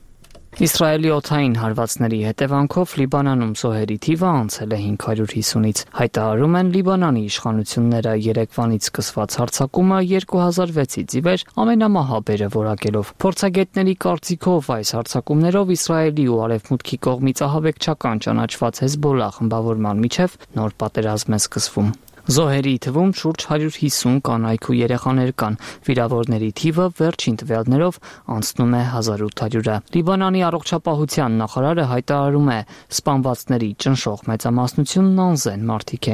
Իսրայելի օդային հարվածների հետևանքով Լիբանանում զոհերի թիվը անցել է հինգ հարյուր հիսունից։ Հայտարարում են Լիբանանի իշխանությունները երեկվանից սկսված հարձակումը երկու հազար վեցից ի վեր ամենամահաբերը որակելով։ Փորձագետների կարծիքով այս հարձակումներով Իսրայելի ու Արևմուտքի կողմից ահաբեկչական ճանաչված Հեզբոլլահ խմբավորման միջև նոր պատերազմ է սկսվում։ Զոհերի թվում շուրջ հարյուր հիսուն կանայք ու երեխաներ կան։ Վիրավորների թիվը վերջին տվյալներով անցնում է հազար ութ հարյուրը։ Լիբանանի առողջապահության նախարարը հայտարարում է, սպանվածների ճնշող մեծամասնությունն անզեն մարդիկ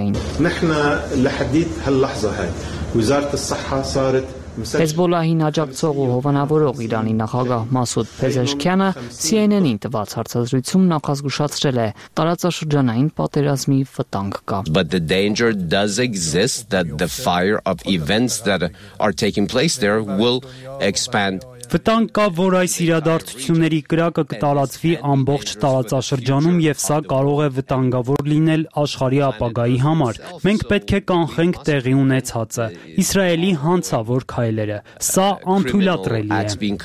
էին։ Հեզբոլլահին աջակցող ու հովանավորող Իրանի նախագահ Մասուդ Փեզեշքյանը C N N-ին տված հարցազրույցում նախազգուշացրել է տարածաշրջանային պատերազմի վտանգ կա։ But the danger does exist that the fire of events that are taking place there will expand. Վտանգ կա, որ այս իրադարձությունների կրակը կտարածվի ամբողջ տարածաշրջանում եւ սա կարող է վտանգավոր լինել աշխարհի ապագայի համար։ Մենք պետք է կանխենք տեղի ունեցածը։ Իսրայելի հանցավոր քայլերը։ Սա անթույլատրելի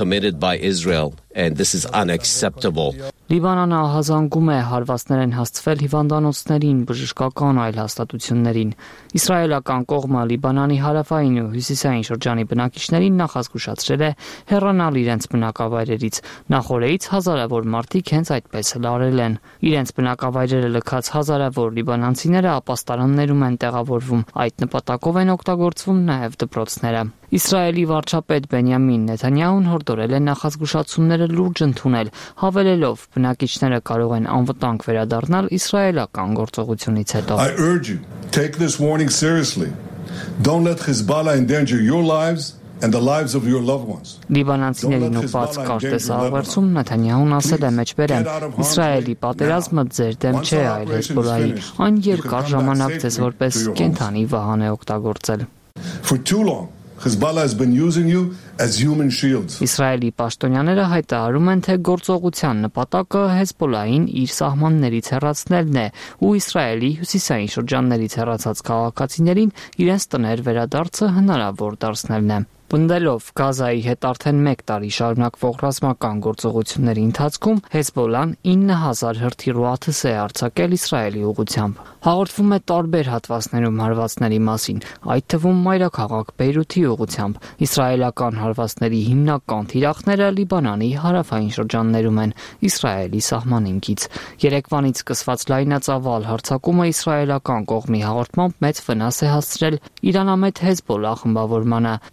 է։ And this is unacceptable. Լիբանանը ահազանգում է հարվածներ են հասցվել հիվանդանոցներին, բժշկական այլ հաստատություններին։ Իսրայելական կողմը Լիբանանի հարավային ու հյուսիսային շրջանի բնակիչներին նախազգուշացրել է հեռանալ իրենց բնակավայրերից։ Նախորդից հազարավոր մարդիկ հենց այդպես էլ արել են։ Իրենց բնակավայրերը լքած հազարավոր լիբանանցիները ապաստարաններում են տեղավորվում։ Այդ նպատակով են օգտագործվում նաև դպրոցները։ Իսրայելի վարչապետ Բենյամին Նեթանյահուն հորդորել է նախազգուշացումները լուրջ ընդունել, հավելելով բնակիչները կարող են անվտանգ վերադառնալ իսրայելական գործողությունից հետո։ I urge you, take this warning seriously. Don't let Hezbollah endanger your lives and the lives of your loved ones. Լիբանանցիներին ուղղված կարտեզաղերցում Նեթանյահուն ասել է մեջբերեմ. Իսրայելի պատերազմը ձեր դեմ չէ, այլ Հեզբոլլահի։ Այն երկար ժամանակ ձեզ որպես կենդանի վահան է օգտագործել։ For too long Hezbollah has been using you as human shields. Իսրայելի պաշտոնյաները հայտարարում են, թե գործողության նպատակը Հեզբոլլահին իր սահմաններից հեռացնելն է ու Իսրայելի հյուսիսային շրջաններից հեռացած քաղաքացիներին իրենց տներ վերադարձը հնարավոր դարձնելն է։ Պնդելով Գազայի հետ արդեն մեկ տարի շարունակվող ռազմական գործողությունների ընթացքում Հեզբոլլահն ինը հազար հրթիռ աթս է արձակել Իսրայելի ուղղությամբ։ Հաղորդվում է տարբեր հատվածներում հարվածների մասին, այդ թվում մայրաքաղաք Բեյրութի ուղղությամբ։ Իսրայելական հարվածների հիմնական թիրախները Լիբանանի հարավային շրջաններում են, Իսրայելի սահմանին կից։ Երեկվանից սկսված լայնածավալ հարձակումը իսրայելական կողմի հաղորդմամբ մեծ վնաս է հասցրել իրանամետ Հեզբոլլահ խմբավորմանը, թե դեռ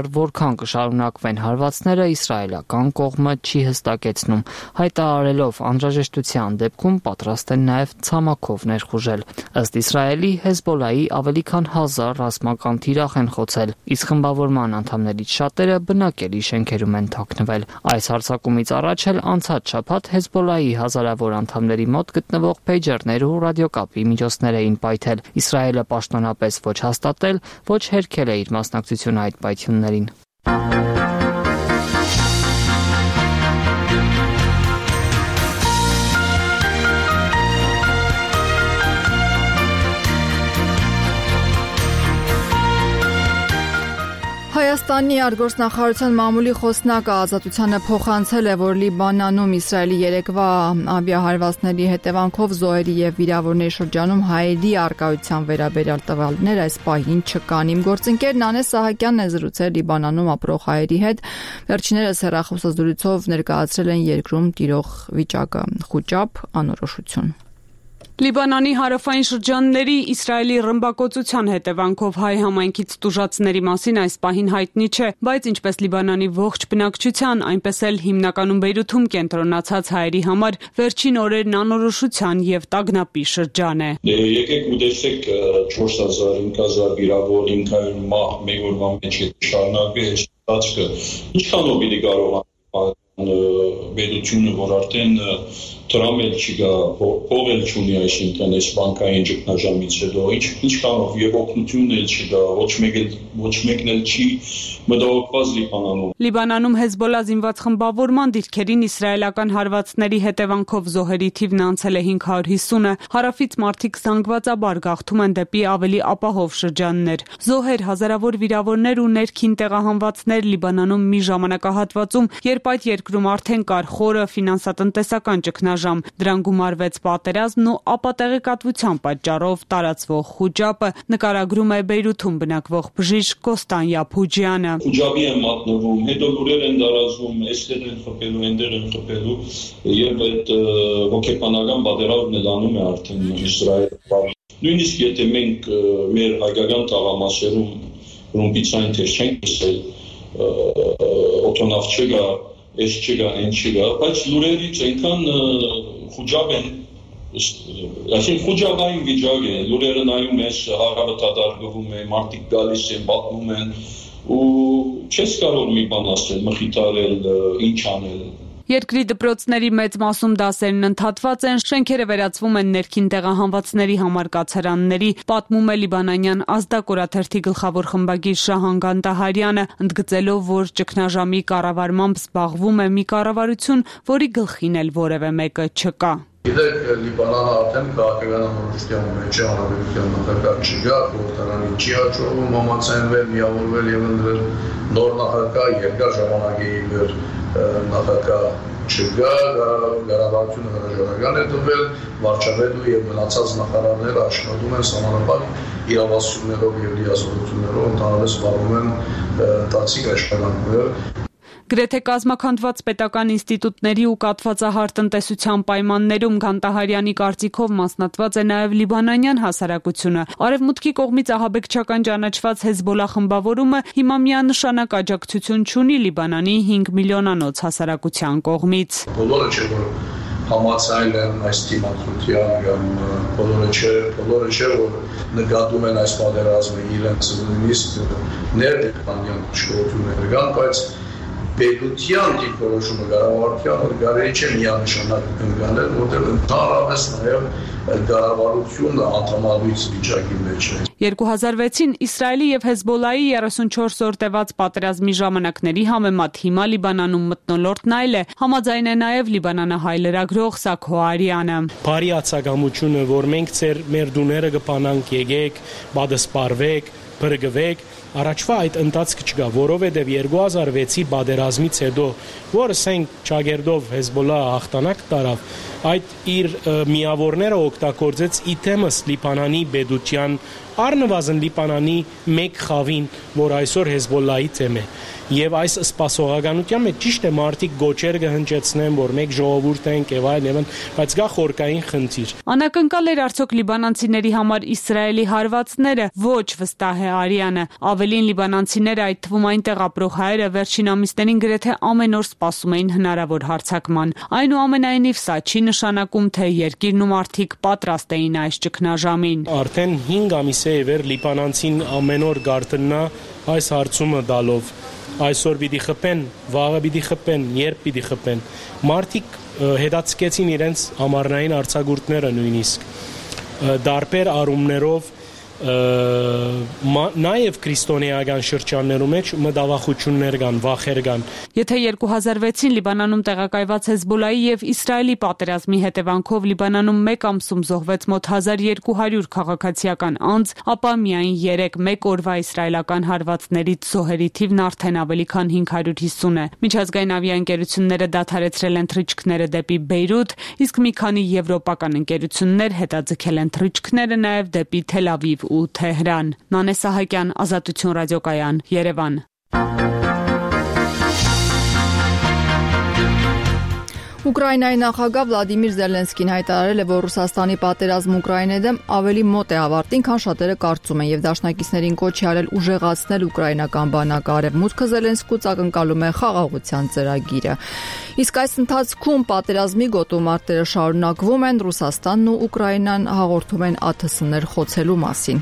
որքան կշարունակվեն հարվածները, իսրայելական կողմը չի հստակեցնում, հայտարարելով անհրաժեշտության դեպքում պատրաստ են նաև ցամաքով ներխուժել։ Ըստ Իսրայելի, Հեզբոլայի ավելի քան հազար ռազմական թիրախ են խոցել, իսկ խմբավորման անդամներից շատերը բնակելի շենքերում են թաքնվել։ Այս հարձակումից առաջ էլ անցած շաբաթ Հեզբոլայի հազարավոր անդամների մոտ գտնվող փեյջերներ ու ռադիոկապի միջոցներ էին պայթել։ Իսրայելը պաշտոնապես ոչ հաստատել, ոչ հերքել է իր մասնակցությունը այդ պայթյուններին։ Հայաստանի արտգործնախարարության մամուլի խոսնակը Ազատությանը փոխանցել է, որ Լիբանանում Իսրայելի երեկվա ավիահարվածների հետևանքով զոհերի եւ վիրավորների շրջանում հայերի արկայության վերաբերյալ տվյալներ այս պահին չկան։ Իմ գործընկերն Անես Սահակյանն է զրուցել Լիբանանում ապրող հայերի հետ։ Վերջիններս հեռախոսազրույցով ներկայացրել են երկրում տիրող վիճակը՝ խուճապ, անորոշություն։ Լիբանանի հարավային շրջանների Իսրայելի ռմբակոծության հետևանքով հայ համայնքից տուժածների մասին այս պահին հայտնի չէ, բայց ինչպես Լիբանանի ողջ բնակչության, այնպես էլ հիմնականում Բեյրութում կենտրոնացած հայերի համար վերջին օրերն անորոշության եւ տագնապի շրջան է։ Եկեք ու տեսեք չորս հազար, հինգ հազար վիրավոր, հինգ հարյուր մահ մեկ օրվա մեջ շարունակվի այս ծածկը։ Ինչքանով պիտի կարողանա Բեյրութը, որ արդեն տրամել չկա, փողել չունի, այսինքն այս բանկային ճգնաժամից հետո ինչքանով եւ օգնություն էլ չկա, ոչ մեկ էլ ոչ մեկն էլ չի մտահոգված Լիբանանում։ Լիբանանում Հեզբոլա զինված խմբավորման դիրքերին իսրայելական հարվածների հետևանքով զոհերի թիվն անցել է հինգ հարյուր հիսունը, հարավից մարդիկ զանգվածաբար գաղթում են դեպի ավելի ապահով շրջաններ։ Զոհեր, հազարավոր վիրավորներ ու ներքին տեղահանվածներ Լիբանանում մի ժամանակահատվածում, երբ այդ երկրում արդեն կար խորը ֆինանսատնտեսական ճգնաժամ, դրան գումարվեց պատերազմն ու ապատեղեկատվության պատճառով տարածվող խուճապը, նկարագրում է Բեյրութում բնակվող բժիշկ Կոստան Յափուջյանը։ Խուճապի են մատնվում, հետո լուրեր են տարածվում, այստեղ են խփելու, այնտեղ են խփելու, եւ այդ հոգեբանական պատերազմն էլ անում է արդեն Իսրայելը։ Նույնիսկ եթե մենք մեր հայկական տաղամասերում ռումբիցային թեր չենք տեսել, օտոնավ չկա, այս չկա, այն չկա, բայց լուրերից այնքան խուճապ են, այսինքն խուճապային վիճակ է, լուրերը նայում ես, հարավը դատարկվում է, մարդիկ գալիս են, պատմում են, ու չես կարող մի բան ասել, մխիթարել, ինչ անել։ Երկրի դպրոցների մեծ մասում դասերն ընդհատված են, շենքերը վերածվում են ներքին տեղահանվածների համար կացարանների, պատմում է լիբանանյան ազդակ օրաթերթի գլխավոր խմբագիր Շահան Գանտահարյանը, ընդգծելով, որ ճգնաժամի կառավարմամբ զբաղվում է մի կառավարություն, որի գլխին էլ որևէ մեկը չկա։ Գիտեք, Լիբանանը արդեն քաղաքական ամրոցության մեջ է, հանրապետության նախագահ չկա, խորհրդարանի չի հաջողվում համաձայնվել, միավորվել եւ ընտրել նոր նախագահ, երկար ժամանակի վեր նախագահ չկա, կառավարությունը հրաժարական է տվել, վարչապետը եւ մնացած նախարարները աշխատում են սահմանափակ իրավասություններով եւ լիազորություններով, ընդհանրապես զբաղվում են տաքսիկ աշխատանքներով։ Գրեթե կազմաքանդված պետական ինստիտուտների ու կաթվածահար տնտեսության պայմաններում Գանտահարյանի կարծիքով մասնատված է նաև լիբանանյան հասարակությունը։ Արևմուտքի կողմից ահաբեկչական ճանաչված Հեզբոլա խմբավորումը հիմա միանշանակ աջակցություն չունի Լիբանանի հինգ միլիոնանոց հասարակության կողմից։ Բոլորը չէ, որ համաձայն են այս դիմադրության կամ բոլորը չէ, բոլորը չէ, որ նկատում են այս պատերազմը իրենց նույնիսկ ներդիպանյան շրջությունները կան, բայց Բեյրության դիրքորոշումը կառավարության կարելի չէ միանշանակ ընկալել, որտեղ ընդհանրապես նաև կառավարությունը անդամալույց վիճակի մեջ է։ երկու հազար վեցին Իսրայելի եւ Հեզբոլայի երեսունչորս օր տևած պատերազմի ժամանակների համեմատ հիմա Լիբանանում մթնոլորտն այլ է, համաձայն է նաև Լիբանանահայ լրագրող Սաքո Արյանը։ Բարի ացագամությունը, որ մենք ծեր մեր դուները կփանանք, եկեք, բադսպարվեք, բրգվեք, առաջվա այդ ընթացքը չկա, որովհետև երկու հազար վեցի պատերազմից հետո, որը սենք ճագերդով Հեզբոլա հաղթանակ տարավ, այդ իր միավորները օգտագործեց իթեմս Լիբանանի պետության առնվազն Լիբանանի մեկ խավին, որ այսօր Հեզբոլլահի թեմ է։ Եվ այս սպասողականության մեջ ճիշտ է մարդիկ գոչեր կհնչեցնեն, որ մեկ ժողովուրդ ենք եւ այլն եւ այլն, բայց գա խորկային խնդիր։ Անակնկալ էր արդյոք լիբանանցիների համար Իսրայելի հարվածները, ոչ, վստահ է Արիանը։ Ավելին լիբանանցիները, այդ թվում այնտեղ ապրող հայերը, վերջին ամիսներին գրեթե ամեն օր սպասում էին հնարավոր հարձակման։ Այնուամենայնիվ սա չի նշանակում, թե երկիրն ու մարդիկ պատրաստ էին այս ճգնաժամին։ Արդեն հինգ ամիս է վեր լիբանանցին ամեն օր գարտնա այս հարցումը դալով։ Այսօր պիտի խփեն, վաղը պիտի խփեն, երբ պիտի խփեն։ Մարդիկ հետաձգեցին իրենց ամառնային արձակուրդները նույնիսկ դարբեր առումներով նաև քրիստոնեական շրջաններում մեջ մտավախություններ կան, վախեր կան։ Եթե երկու հազար վեցին Լիբանանում տեղակայված Հեզբոլլահի եւ Իսրայելի պատերազմի հետևանքով Լիբանանում մեկ ամսում զոհվեց մոտ հազար երկու հարյուր քաղաքացիական անձ, ապա միայն երեք մեկ օրվա իսրայելական հարվածներից զոհերի թիվն արդեն ավելի քան հինգ հարյուր հիսուն է։ Միջազգային ավիաընկերությունները դադարեցրել են թռիչքները դեպի Բեյրութ, իսկ մի քանի եվրոպական ընկերություններ հետաձգել են թռիչքները նաև դեպի Թել Ավիվ ու Թեհրան։ Նանե Սահակյան, Ազատություն ռադիոկայան, Երևան։ Ուկրաինայի նախագահ Վլադիմիր Զելենսկին հայտարարել է, որ Ռուսաստանի պատերազմը Ուկրաինայի դեմ ավելի մոտ է ավարտին, քան շատերը կարծում են, եւ դաշնակիցներին կոչ է արել ուժեղացնել ուկրաինական բանակը արևմուտքը Զելենսկուց ակնկալում է խաղաղության ծրագիրը։ Իսկ այս ընթացքում պատերազմի գոտու մարտերը շարունակվում են, Ռուսաստանն ու Ուկրաինան հաղորդում են ԱԹՍ-ներ խոցելու մասին։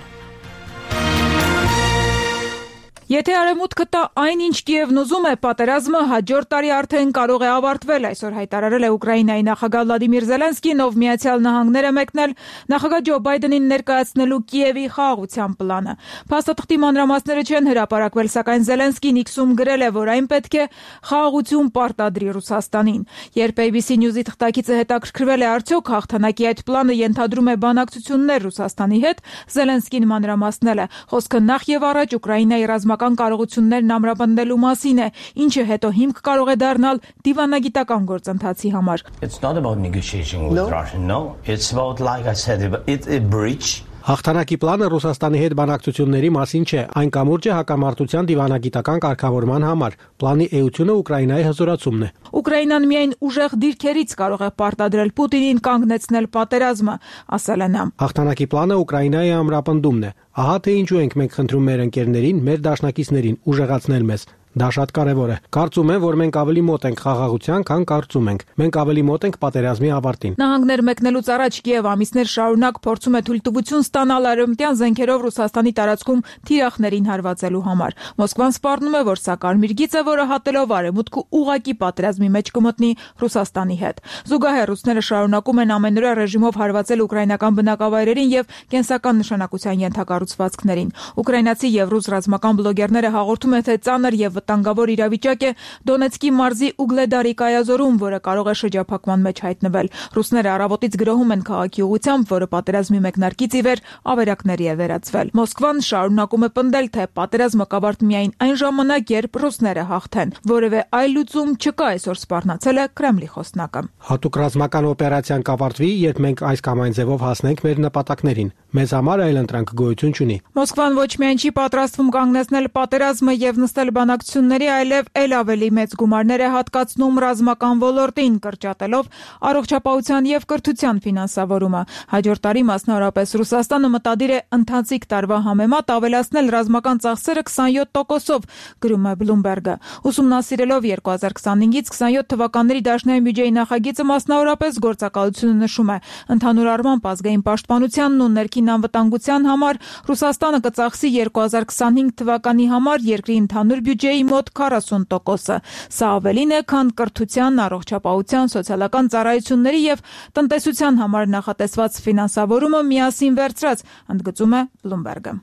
Եթե արևմուտքը տա այն, ինչ Կիևն ուզում է, պատերազմը հաջորդ տարի արդեն կարող է ավարտվել, այսօր հայտարարել է Ուկրաինայի նախագահ Վլադիմիր Զելենսկին, ով Միացյալ Նահանգներ է մեկնել նախագահ Ջո Բայդենին ներկայացնելու Կիևի խաղաղության պլանը։ Փաստաթղթի մանրամասները չեն հրապարակվել, սակայն Զելենսկին X-ում գրել է, որ այն պետք է խաղաղություն պարտադրի Ռուսաստանին։ Երբ A B C News-ի թղթակիցը հետաքրքրվել է արդյոք հաղթանակի այդ պլանը ենթադրում է բանակցություններ Ռուսաստանի հետ, Զելենսկին մանրամասնել է. խոսքը նախ եւ առաջ Ուկրաինայի ռազմական կարողություններն ամրապնդելու մասին է, ինչը հետո հիմք կարող է դառնալ դիվանագիտական գործընթացի համար։ It's not about negotiating with Russia, no. It's about, like I said, it's a breach. Հաղթանակի պլանը Ռուսաստանի հետ բանակցությունների մասին չէ, այն կամուրջ է հակամարտության դիվանագիտական կարգավորման համար։ Պլանի էությունը Ուկրաինայի հզորացումն է։ Ուկրաինան միայն ուժեղ դիրքերից կարող է պարտադրել Պուտինին կանգնեցնել պատերազմը, ասել է նա։ Հաղթանակի պլանը Ուկրաինայի ամրապնդումն է։ Ահա թե ինչու ենք մենք խնդրում մեր ընկերներին, մեր դաշնակիցներին ուժեղացնել մեզ։ Դա շատ կարևոր է։ Կարծում եմ, որ մենք ավելի մոտ ենք խաղաղության, քան կարծում ենք։ Մենք ավելի մոտ ենք պատերազմի ավարտին։ Նահանգներ մեկնելուց առաջ Կիև ամիսներ շարունակ փորձում է թույլտվություն ստանալ արևմտյան զենքերով Ռուսաստանի տարածքում թիրախներին հարվածելու համար։ Մոսկվան սպառնում է, որ սա կարմիր գիծ է, որը հատելով արևմուտքը ուղղակի պատերազմի մեջ կմտնի Ռուսաստանի հետ։ Զուգահեռ ռուսները շարունակում են ամենօրյա ռեժիմով հարվածել ուկրաինական բնակավայրերին եւ կենսական նշանակության ենթակառուցվածքներին։ Ուկրաինացի եւ ռուս ռազմական բլոգերները հաղորդում են, թե ծանր եւ վտանգավոր իրավիճակ է Դոնեցկի մարզի Ուգլեդարի կայազորում, որը կարող է շրջափակման մեջ հայտնվել։ Ռուսները առավոտից գրոհում են քաղաքի ուղղությամբ, որը պատերազմի մեկնարկից ի վեր ավերակների է վերածվել։ Մոսկվան շարունակում է պնդել, թե պատերազմը կավարտվի միայն այն ժամանակ, երբ ռուսները հաղթեն։ Որևէ այլ լուծում չկա, այսօր սպառնացել է Կրեմլի խոսնակը։ Հատուկ ռազմական օպերացիան կավարտվի, երբ մենք այս կամ այն ձևով հասնենք մեր նպատակներին։ Մեզ համար այլ ընտրանք գոյություն չունի։ Մոսկվան ոչ միայն չի պատրաստվում կանգնեցնել պատերազմը եւ նստել բանակցությունների, այլև ել ավելի մեծ գումարներ է հատկացնում ռազմական ոլորտին, կրճատելով առողջապահության եւ կրթության ֆինանսավորումը։ Հաջորդ տարի մասնավորապես Ռուսաստանը մտադիր է ընթացիկ տարվա համեմատ ավելացնել ռազմական ծախսերը քսանյոթ տոկոսով, գրում է Bloomberg-ը։ Ուսումնասիրելով երկու հազար քսանհինգից քսանյոթ թվականների դաշնային բյուջեի նախագիծը մասնավորապես գործակալությունը նշում է. ընդհանուր առմամբ ազգային պաշտպանությանն ու ներքին անվտանգության համար Ռուսաստանը կծախսի երկու հազար քսանհինգ թվականի համար երկրի ընդհանուր բյուջեի մոտ քառասուն տոկոսը։ Սա ավելին է, քան կրթության, առողջապահության, սոցիալական ծառայությունների եւ տնտեսության համար նախատեսված ֆինանսավորումը միասին վերցրած, ընդգծում է Bloomberg-ը։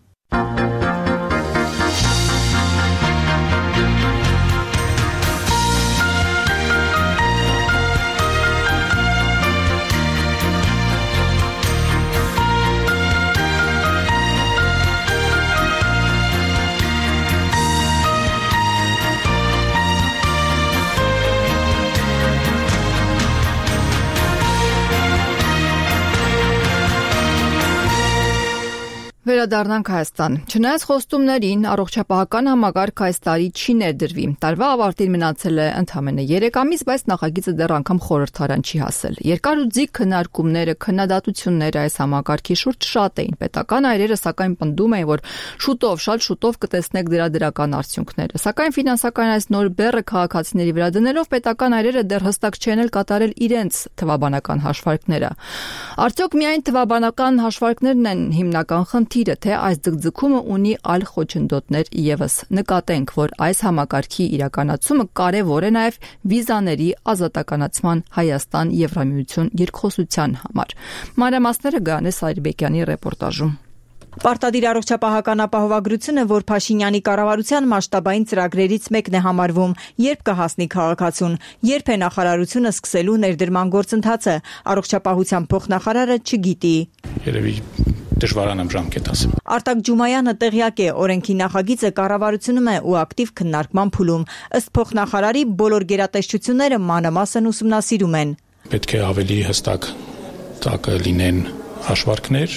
Վերադառնանք Հայաստան։ Չնայած խոստումներին, առողջապահական համակարգ այս տարի չի ներդրվի։ Տարվա ավարտին մնացել է ընդամենը երեք ամիս, բայց նախագիծը դեռ անգամ խորհրդարան չի հասել։ Երկար ու ձիգ քննարկումները, քննադատությունները այս համակարգի շուրջ շատ էին։ Պետական այրերը սակայն պնդում էին, որ շուտով, շատ շուտով կտեսնեք դրա դրական արդյունքները։ Սակայն ֆինանսական այս նոր բեռը քաղաքացիների վրա դնելով պետական այրերը դեռ հստակ չեն էլ կատարել իրենց թվաբանական հաշվարկները։ Արդյոք միայն թվաբանական հաշվարկներն են հիմնական խնդիրը, թե այս ձգձգումը ունի այլ խոչընդոտներ եւս։ Նկատենք, որ այս համակարգի իրականացումը կարևոր է նաև վիզաների ազատականացման Հայաստան-Եվրամիություն երկխոսության համար։ Մանրամասները Գանե Սարիբեկյանի ռեպորտաժում։ Պարտադիր առողջապահական ապահովագրությունը, որ Փաշինյանի կառավարության մասշտաբային ծրագրերից մեկն է համարվում, երբ կհասնի քաղաքացուն, երբ է նախարարությունը սկսելու ներդրման գործընթացը, առողջապահության փոխնախարարը չգիտի։ Երևի դժվարանամ ժամկետ ասեմ։ Արտակ Ջումայանը տեղյակ է, օրենքի նախագիծը կառավարությունում է ու ակտիվ քննարկման փուլում։ Ըստ փոխնախարարի, բոլոր գերատեսչությունները մանրամասն ուսումնասիրում են։ Պետք է ավելի հստակ տակը լինեն հաշվարկներ,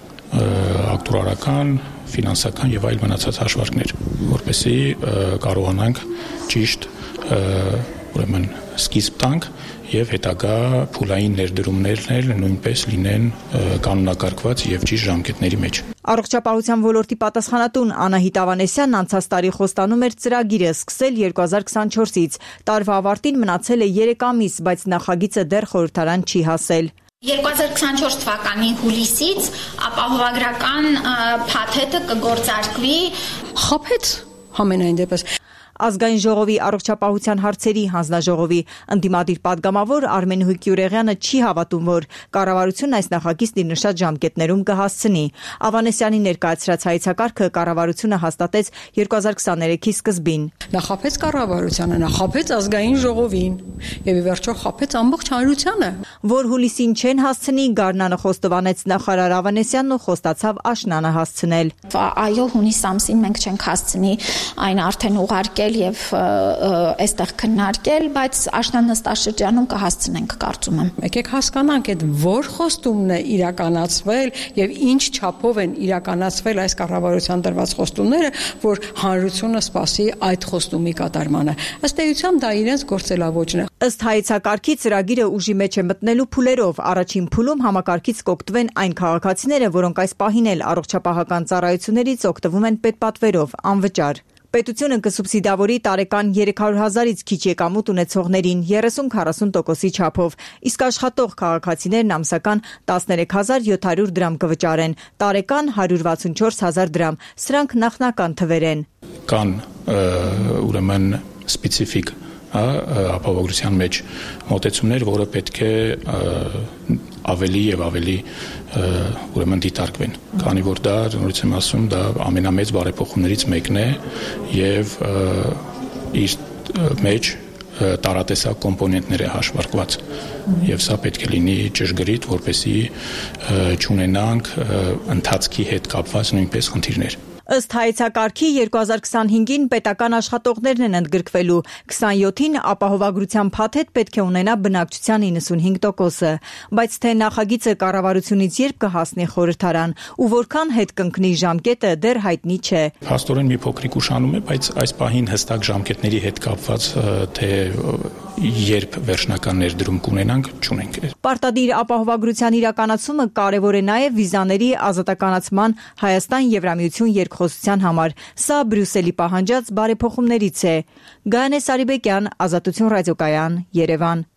ակտուարական, ֆինանսական եւ այլ մնացած հաշվարկներ, որպեսզի կարողանանք ճիշտ ուրեմն սկիզբ տանք եւ հետագա փուլային ներդրումներն նույնպես լինեն կանոնակարգված եւ ճիշտ ժամկետների մեջ։ Առողջապահության ոլորտի պատասխանատուն Անահիտ Ավանեսյանն անցած տարի խոստանում էր ծրագիրը սկսել երկու հազար քսանչորսից։ Տարվա ավարտին մնացել է երեք ամիս, բայց նախագիծը դեռ խորհրդարան չի հասել։ երկու հազար քսանչորս թվականի հուլիսից ապահովագրական փաթեթը կգործարկվի։ Խաբեց համենայն դեպս։ Ազգային ժողովի առողջապահության հարցերի հանձնաժողովի ընդդիմադիր падգամավոր Արմեն Հույկյուրեղյանը չի հավատում, որ կառավարությունն այս նախագիծն իր նշած ժամկետներում կհասցնի։ Ավանեսյանի ներկայացրած հայեցակարգը կառավարությունը հաստատեց երկու հազար քսաներեքի սկզբին։ Նախապեց կառավարությանը, նախապեց ազգային ժողովին եւ ի վերջո խապեց ամբողջ հանրությանը։ Որ հուլիսին չեն հասցնի, Գառնանը խոստովանեց նախարար Ավանեսյանն ու խոստացավ աշնանը հասցնել։ Այո, հունիս ամսին մենք չենք հասցնի, այն արդեն ուղարկել եւ այստեղ քննարկել, բայց աշնան նստաշրջանում կհասցնենք, կարծում եմ։ Եկեք հասկանանք այդ որ խոստումն է իրականացվել եւ ինչ չափով են իրականացվել այս կառավարության տրված խոստումները, որ հանրությունը սպասի այդ խոստումի կատարմանը։ Ըստ էության դա իրենց գործելավոճն է։ Ըստ հայեցակարգի ծրագիրը ուժի մեջ է մտնելու փուլերով։ Առաջին փուլում համակարգից կօգտվեն այն քաղաքացիները, որոնք այս պահին էլ առողջապահական ծառայություններից օգտվում են պետպատվերով անվճար։ Պետությունը կսուբսիդավորի տարեկան երեք հարյուր հազարից քիչ եկամուտ ունեցողներին երեսուն-քառասուն տոկոսի չափով, իսկ աշխատող քաղաքացիներն ամսական տասներեք հազար յոթ հարյուր դրամ կվճարեն, տարեկան հարյուր վաթսունչորս հազար դրամ։ Սրանք նախնական թվեր են։ Կան ուրեմն սպეციფიկ ապահովագրության մեջ մոտեցումներ, որը պետք է ավելի եւ ավելի ուրեմն դիտարկվեն, քանի որ դա, նորից եմ ասում, դա ամենամեծ բարեփոխումներից մեկն է եւ իր մեջ տարատեսակ կոմպոնենտներ է հաշվարկված եւ սա պետք է լինի ճշգրիտ, որպեսզի չունենանք ընթացքի հետ կապված նույնպես խնդիրներ։ Ըստ հայեցակարգի երկու հազար քսանհինգին պետական աշխատողներն են ընդգրկվելու, քսանյոթին ապահովագրության փաթեթ պետք է ունենա բնակչության իննսունհինգ տոկոսը, բայց թե նախագիծը կառավարությունից երբ կհասնի խորհրդարան ու որքան հետ կընկնի ժամկետը դեռ հայտնի չէ։ Փաստորեն մի փոքրիկ ուշանում է, բայց այս պահին հստակ ժամկետների հետ կապված թե երբ վերջնական ներդրում կունենանք, չունենք։ Պարտադիր ապահովագրության իրականացումը կարևոր է նաև վիզաների ազատականացման Հայաստան-Եվրամիություն երկխոսության համար։ Սա Բրյուսելի պահանջած բարեփոխումներից է։ Գայանե Սարիբեկյան, Ազատություն ռադիոկայան, Երևան։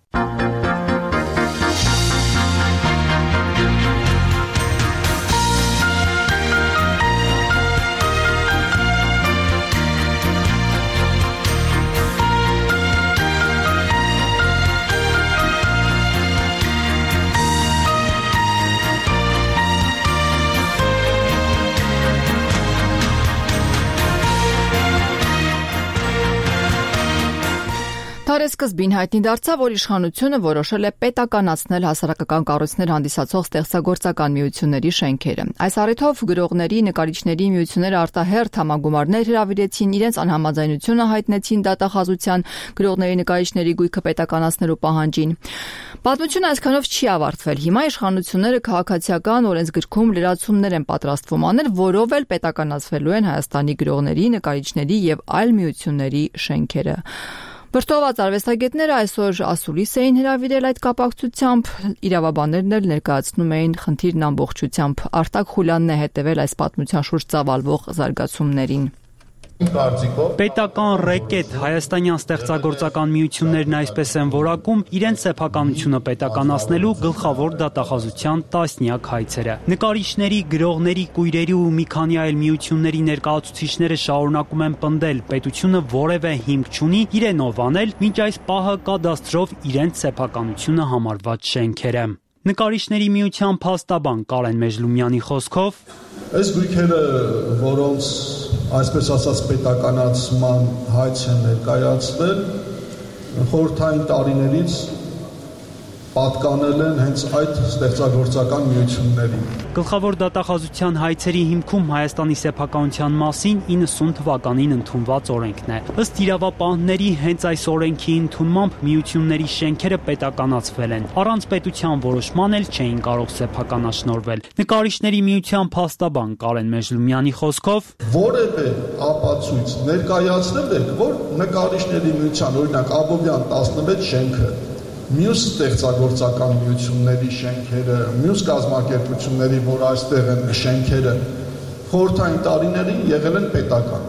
Տարեսկզբին հայտնի դարձավ, որ իշխանությունը որոշել է պետականացնել հասարակական կառույցներ հանդիսացող ստեղծագործական միությունների շենքերը։ Այս առիթով գրողների, նկարիչների միությունները արտահերթ համագումարներ հրավիրեցին, իրենց անհամաձայնությունը հայտնեցին դատախազության գրողների, նկարիչների գույքը պետականացնելու պահանջին։ Պատմությունը այսքանով չի ավարտվել։ Հիմա իշխանությունները քաղաքացիական օրենսգրքում լրացումներ են պատրաստվում անել, որով էլ պետականացվելու են Հայաստանի գրողների, նկարիչների եւ այլ միությունների շենքերը։ Վրդովված արվեստագետները այսօր ասուլիս էին հրավիրել այդ կապակցությամբ, իրավաբաններն էլ ներկայացնում էին խնդիրն ամբողջությամբ։ Արտակ Խուլյանն է հետևել այս պատմության շուրջ ծավալվող զարգացումներին։ Պետական ռեկետ հայաստանյան ստեղծագործական միություններն այսպես են որակում իրենց սեփականությունը պետականացնելու գլխավոր դատախազության տասնյակ հայցերը։ Նկարիչների, գրողների, կույրերի ու մի քանի այլ միությունների ներկայացուցիչները շարունակում են պնդել, պետությունը որևէ հիմք չունի իրենով անել, մինչ այս պահը կադաստրով իրենց սեփականությունը համարված շենքերը։ Նկարիչների միության փաստաբան Կարեն Մեժլումյանի խոսքով այս գույքերը, որոնց այսպես ասած պետականացման հայց են ներկայացվել, խորհրդային տարիներից պատկանել են հենց այդ ստեղծագործական միություններին։ Գլխավոր դատախազության հայցերի հիմքում Հայաստանի սեփականության մասին իննսուն թվականին ընդունված օրենքն է։ Ըստ իրավապահների հենց այս օրենքի ընդունմամբ միությունների շենքերը պետականացվել են։ Առանց պետության որոշման էլ չէին կարող սեփականաշնորհվել։ Նկարիչների միության փաստաբան Կարեն Մեժլումյանի խոսքով որևէ ապացույց ներկայացնել եք, որ նկարիչների միության, օրինակ Աբովյան տասնվեց շենքը, մյուս ստեղծագործական միությունների շենքերը, մյուս կազմակերպությունների, որ այստեղ են շենքերը, խորհրդային տարիներին եղել են պետական։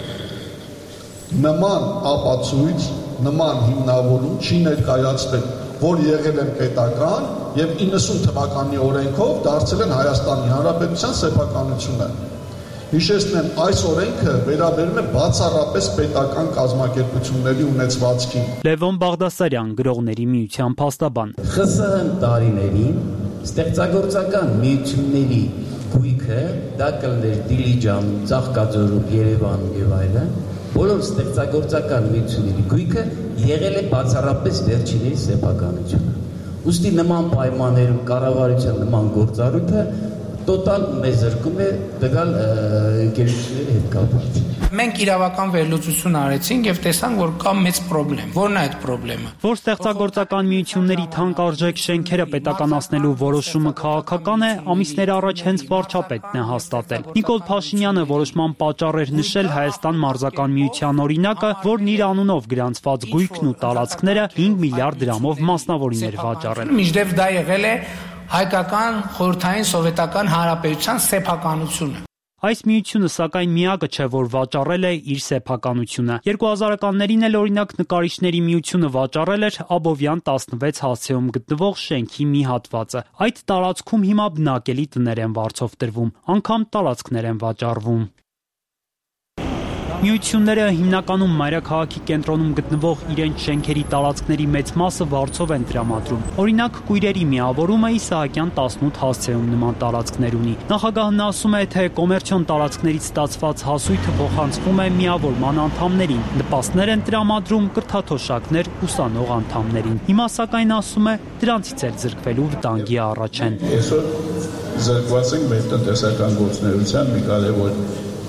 Նման ապացույց, նման հիմնավորում չի ներկայացվել, որ եղել են պետական եւ իննսուն թվականի օրենքով դարձել են Հայաստանի Հանրապետության սեփականությունը։ Հիշեցնեմ, այս օրենքը վերաբերում է բացառապես պետական կազմակերպությունների ունեցվածքին։ Լևոն Բաղդասարյան, գրողների միության փաստաբան։ ԽՍՀՄ տարիներին ստեղծագործական միությունների գույքը դա կլներ Դիլիջան, Ծաղկաձորում, Երևանում եւ այլն, որոնց ստեղծագործական միությունների գույքը եղել է բացառապես վերջինիս սեփականությունը։ Ուստի նման պայմաններում կառավարության նման գործառույթը տոտալ մեզ զրկում է տվյալ ընկերությունների հետ կապված։ Մենք իրավական վերլուծություն արեցինք եւ տեսանք, որ կա մեծ խնդրեմ։ Որն է այդ խնդրեմը։ Որ ստեղծագործական միությունների թանկարժեք շենքերը պետականացնելու որոշումը քաղաքական է, ամիսներ առաջ հենց վարչապետն է հաստատել։ Նիկոլ Փաշինյանը որոշման պատճառ էր նշել Հայաստան մարզական միության օրինակը, որն իր անունով գրանցված գույքն ու տարածքները հինգ միլիարդ դրամով մասնավորին էր վաճառել։ Միջդեռ դա եղել է հայկական խորհրդային սովետական հանրապետության սեփականությունը։ Այս միությունը սակայն միակը չէ, որ վաճառել է իր սեփականությունը։ երկու հազարականներին էլ օրինակ նկարիչների միությունը վաճառել էր Աբովյան տասնվեց հասցեում գտնվող շենքի մի հատվածը։ Այդ տարածքում հիմա բնակելի տներ են վարձով տրվում, անգամ տարածքներ են վաճառվում։ Միությունները հիմնականում մայրաքաղաքի կենտրոնում գտնվող իրենց շենքերի տարածքների մեծ մասը վարձով են տրամադրում։ Օրինակ, կույրերի միավորումը Իսահակյան տասնութ հասցեում նման տարածքներ ունի։ Նախագահն ասում է, թե կոմերցիոն տարածքներից ստացված հասույթը փոխանցվում է միավորման անդամներին։ Նպաստներ են տրամադրում կրթաթոշակներ ուսանող անդամներին։ Հիմա սակայն ասում է, դրանցից էլ զրկվելու վտանգի առաջ են։ Այսօր զրկված ենք մեր տնտեսական գործունեության մի կարևոր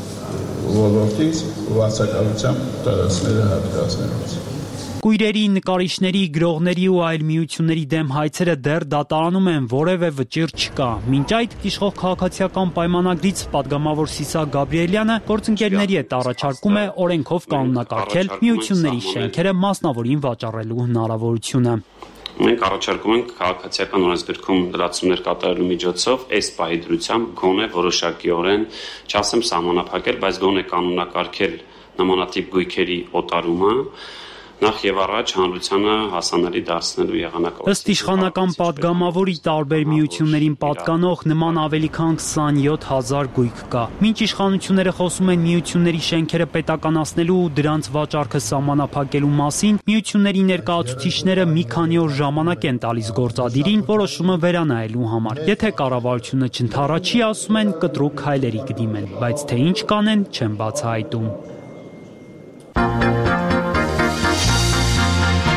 ոլորտից վարձակալության տարածքները հատկացնելուց։ Կույրերի, նկարիչների, գրողների ու այլ միությունների դեմ հայցերը դեռ դատարանում են, որևէ վճիռ չկա։ Մինչ այդ իշխող քաղաքացիական պայմանագրից պատգամավոր Սիսակ Գաբրիելյանը գործընկերների հետ առաջարկում է օրենքով կանոնակարգել միությունների շենքերը մասնավորին վաճառելու հնարավորությունը։ Մենք առաջարկում ենք քաղաքացիական օրենսգրքում լրացումներ կատարելու միջոցով այս պահի դրությամբ գոնե որոշակիորեն, չասեմ սահմանափակել, բայց գոնե կանոնակարգել նմանատիպ գույքերի օտարումը, նախ եւ առաջ հանրությանը հասանելի դարձնելու եղանակով։ Ըստ իշխանական պատգամավորի տարբեր միություններին պատկանող նման ավելի քան քսանյոթ հազար գույք կա։ Մինչ իշխանությունները խոսում են միությունների շենքերը պետականացնելու ու դրանց վաճառքը սահմանափակելու մասին, միությունների ներկայացուցիչները մի քանի օր ժամանակ են տալիս գործադիրին որոշումը վերանայելու համար։ Եթե կառավարությունը չընդառաջի, ասում են կտրուկ քայլերի կդիմեն, բայց թե ինչ կանեն, չեն բացահայտում։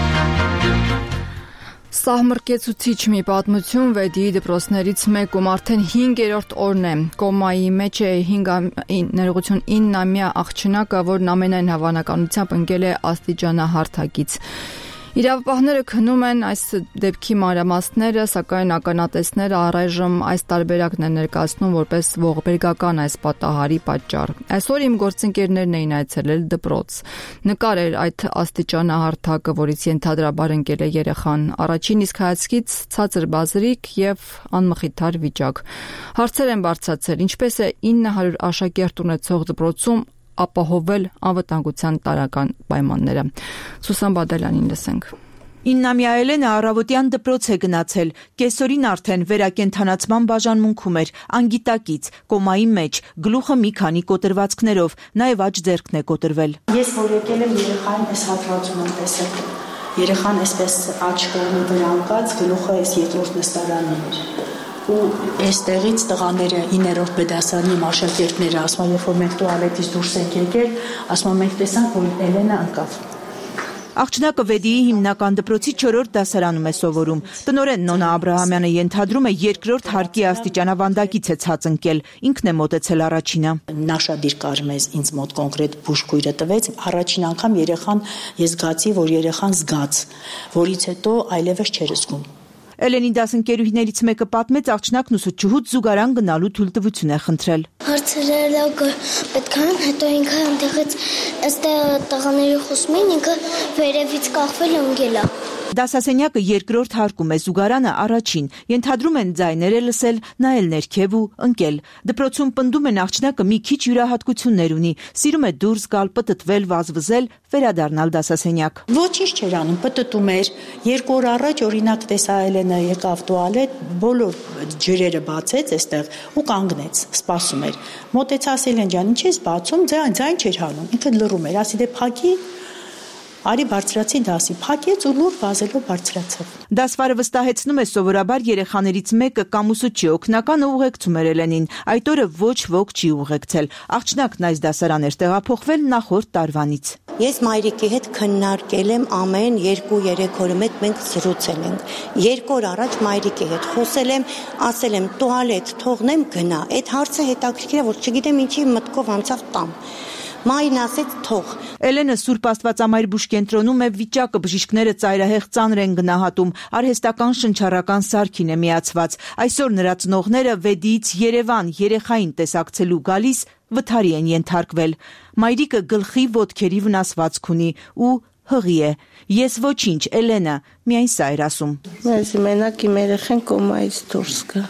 Սահմռկեցուցիչ մի պատմություն վեդի դպրոցներից մեկում արդեն հինգերորդ օրն է։ Կոմայի մեջ է ներողություն իննամյա աղջնակը, որն ամենայն հավանականությամբ ընկել է աստիճանահարթակից։ Իրավապահները քննում են այս դեպքի մանրամասները, սակայն ականատեսները առայժմ այս տարբերակն են ներկայացնում որպես ողբերգական այս պատահարի պատճառ։ Այսօր իմ գործընկերներն էին այցելել դպրոց։ Նկար էր այդ աստիճանահարթակը, որից ենթադրաբար ընկել է երեխան։ Առաջին իսկ հայացքից ցածր բազրիկ եւ անմխիթար վիճակ։ Հարցեր են բարձրացել, ինչպես է ինը հարյուր աշակերտ ունեցող դպրոցում ապահովել անվտանգության տարական պայմանները։ Սուսան Բադալյանին լսենք։ Իննամյա Էլենը առավոտյան դպրոց է գնացել, կեսօրին արդեն վերակենդանացման բաժանմունքում էր, անգիտակից, կոմայի մեջ, գլուխը մի քանի կոտրվածքներով, նաև աջ ձեռքն է կոտրվել։ Ես որ եկել եմ երեխային այս հատվածում եմ տեսել, երեխան այսպես աջ կողմի վրա ընկած, գլուխը այս երկրորդ նստարանն էր։ Ու այստեղից տղաները հինգերորդ բդասարանի աշակերտները ասում են, երբ որ մենք տուալետից դուրս ենք եկել, ասում են մենք տեսանք, որ Էլենը ընկավ։ Աղջնակը Վեդիի հիմնական դպրոցի չորրորդ դասարանում է սովորում։ Տնօրեն Նոնա Աբրահամյանը ենթադրում է երկրորդ հարկի աստիճանավանդակից է ցած ընկել, ինքն է մոտեցել առաջինը։ Նա շատ դիրկար մեզ ինձ մոտ կոնկրետ բուժքույրը տվեց, առաջին անգամ երեխան ես զգացի, որ երեխան զգաց, որից հետո այլևս չէր զգում։ Էլենի դասընկերուհիներից մեկը պատմեց, աղջնակն ուսուցչուհուց զուգարան գնալու թույլտվություն է խնդրել։ Հարցրել պետք է, հետո ինքը այնտեղից ըստ տղաների խոսում են, ինքը վերևից կախվել ընկել է։ Դասասենյակը երկրորդ հարկում է, զուգարանը առաջին, ենթադրում են ձայներ է լսել, նայել ներքև ու ընկել։ Դպրոցում պնդում են աղջնակը մի քիչ յուրահատկություններ ունի, սիրում է դուրս գալ, պտտվել, վազվզել, վերադառնալ դասասենյակ։ Ոչինչ չէր անում, պտտում էր։ Երկու օր առաջ օրինակ տեսա Էլենը եկավ տուալետ, բոլոր ջրերը բացեց այստեղ ու կանգնեց, սպասում էր։ Մոտեցա Էլեն ջան, ինչ ես բացում, ձայն ձայն չէր հանում, ինքը լռում էր, ասի դե փակի։ Արի բարձրացի դասի, փակեց ու լուր վազելով բարձրացավ։ Դասվարը վստահեցնում է սովորաբար երեխաներից մեկը կամ ուսուցչի օգնականը ուղեկցում էր Էլենին, այդ օրը ոչ ոք չի ուղեկցել։ Աղջնակն այս դասարան էր տեղափոխվել նախորդ տարվանից։ Ես մայրիկի հետ քննարկել եմ ամեն երկու-երեք օրը մեկ մենք զրուցել ենք։ Երկու օր առաջ մայրիկի հետ խոսել եմ, ասել եմ տուալետ թողնեմ գնա։ Այդ հարցը հետաքրքիր է, որ չգիտեմ ինչի մտքով անցավ տամ։ Մայրն ասեց թող։ Էլենը Սուրբ Աստվածամայր բուժկենտրոնում է, վիճակը բժիշկները ծայրահեղ ծանր են գնահատում, արհեստական շնչառական սարքին է միացված։ Այսօր նրա ծնողները Վեդիից Երևան երեխային տեսակցելու գալիս վթարի են ենթարկվել։ Մայրիկը գլխի ոտքերի վնասվածք ունի ու հղի է։ Ես ոչինչ, Էլենը, միայն սա էր ասում։ Մեզ մենակ իմ երեխան կոմայից դուրս գա։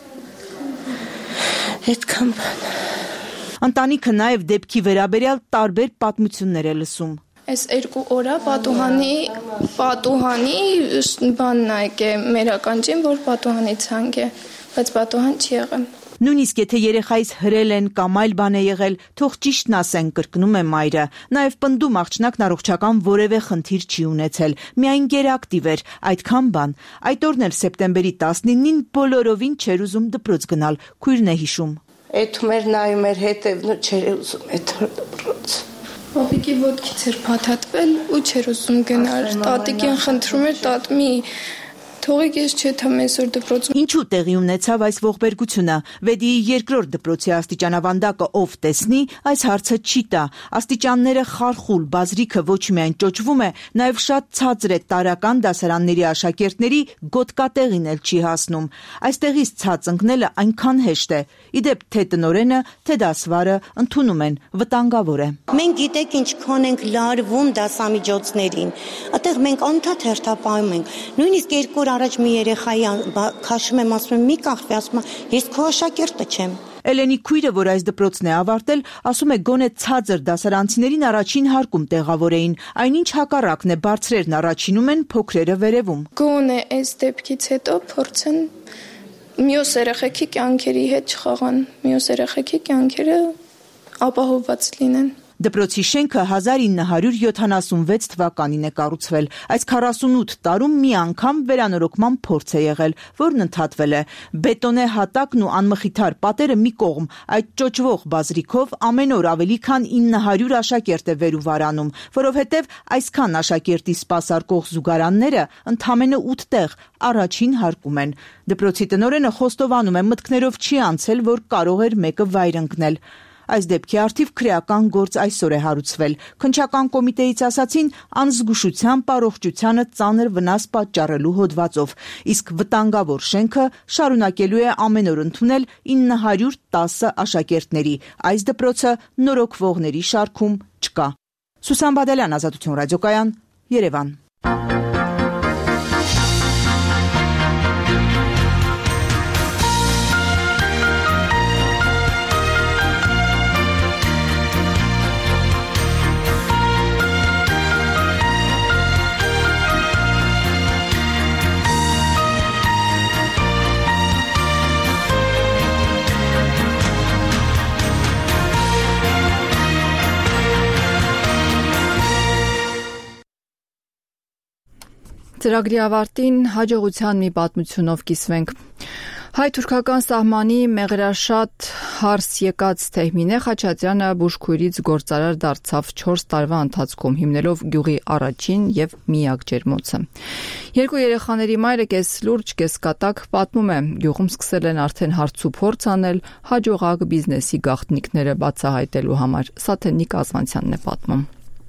Այդքան բան։ Ընտանիքը նաև դեպքի վերաբերյալ տարբեր պատմություններ է լսում։ Այս երկու օրա պատուհանի պատուհանի բանն է եկել մեր ականջին, որ պատուհանի ցանկ է, բայց պատուհան չի եղել։ Նույնիսկ եթե երեխայից հրել են կամ այլ բան է եղել, թող ճիշտն ասեն, կրկնում է մայրը։ Նաև պնդում աղջնակն առողջական որևէ խնդիր չի ունեցել, միայն գերակտիվ էր, այդքան բան։ Այդ օրն էլ սեպտեմբերի տասնինին բոլորովին չէր ուզում դպրոց գնալ, քույրն է հիշում։ Էդում էր նայում էր հետևն ու չէր ուզում այդ դպրոց։ Պապիկի ոտքից էր փաթաթվել ու չէր ուզում գնալ։ Տատիկին խնդրում էր, տատ մի թողեք ես չեթամ այսօր դպրոցում։ Ինչու տեղի ունեցավ այս ողբերգությունը։ Վեդիի երկրորդ դպրոցի աստիճանավանդակը ով տեսնի, այս հարցը չի տա։ Աստիճանները խարխուլ, բազրիքը ոչ միայն ճոճվում է, նաև շատ ցածր է տարական դասարանների աշակերտների գոտկատեղին էլ չի հասնում։ Այստեղից ցած ընկնելը այնքան հեշտ է։ Իդեպ թե տնօրենը, թե դասվարը ընդունում են, վտանգավոր է։ Մենք գիտեք ինչ քոնենք լարվում դասամիջոցներին։ Այդտեղ մենք անընդհատ հերթապահում ենք։ Նույնիսկ երկու առաջ մի երեխայի քաշում եմ, ասում եմ մի կախվի, ասում եմ ես քո աշակերտը չեմ։ Էլենի քույրը, որ այս դպրոցն է ավարտել, ասում է գոնե ցածր դասարանցիներին առաջին հարկում տեղավորեին, այնինչ հակառակն է, բարձրերն առաջինում են, փոքրերը վերևում։ Գոնե այս դեպքից հետո փորձեն մյուս երեխեքի կյանքերի հետ չխաղան, մյուս երեխեքի կյանքերը ապահովված լինեն։ Դպրոցի շենքը հազար ինը հարյուր յոթանասունվեց թվականին է կառուցվել։ Այս քառասունութ տարում մի անգամ վերանորոգման փորձ է եղել, որն ընդհատվել է։ Բետոնե հատակն ու անմխիթար պատերը մի կողմ, այդ ճոճվող բազրիքով ամեն օր ավելի քան ինը հարյուր աշակերտ է վեր ու վարանում, որովհետև այսքան աշակերտի սպասարկող զուգարանները ընդամենը ութ տեղ առաջին հարկում են։ Դպրոցի տնօրենը խոստովանում է, մտքներով չի անցել, որ կարող էր մեկը վայր ընկնել։ Այս դեպքի առթիվ քրեական գործ այսօր է հարուցվել։ Քննչական կոմիտեից ասացին անզգուշությամբ առողջությանը ծանր վնաս պատճառելու հոդվածով, իսկ վտանգավոր շենքը շարունակելու է ամեն օր ընդունել ինը հարյուր տասը աշակերտների։ Այս դպրոցը նորոգվողների շարքում չկա։ Սուսան Բադալյան, Ազատություն ռադիոկայան, Երևան։ Ծրագրի ավարտին հաջողության մի պատմությունով կիսվենք։ Հայ-թուրքական սահմանի մեղրաշատ հարս եկած Թեհմինե Խաչատրյանը բուժքույրից գործարար դարձավ չորս տարվա ընթացքում, հիմնելով գյուղի առաջին եւ միակ ջերմոցը։ Երկու երեխաների մայրը կես լուրջ, կես կատակ պատմում է, գյուղում սկսել են արդեն հարց ու փորձ անել հաջողակ բիզնեսի գաղտնիքները բացահայտելու համար։ Սա թե Նիկ Ազվանցյանն է պատմում։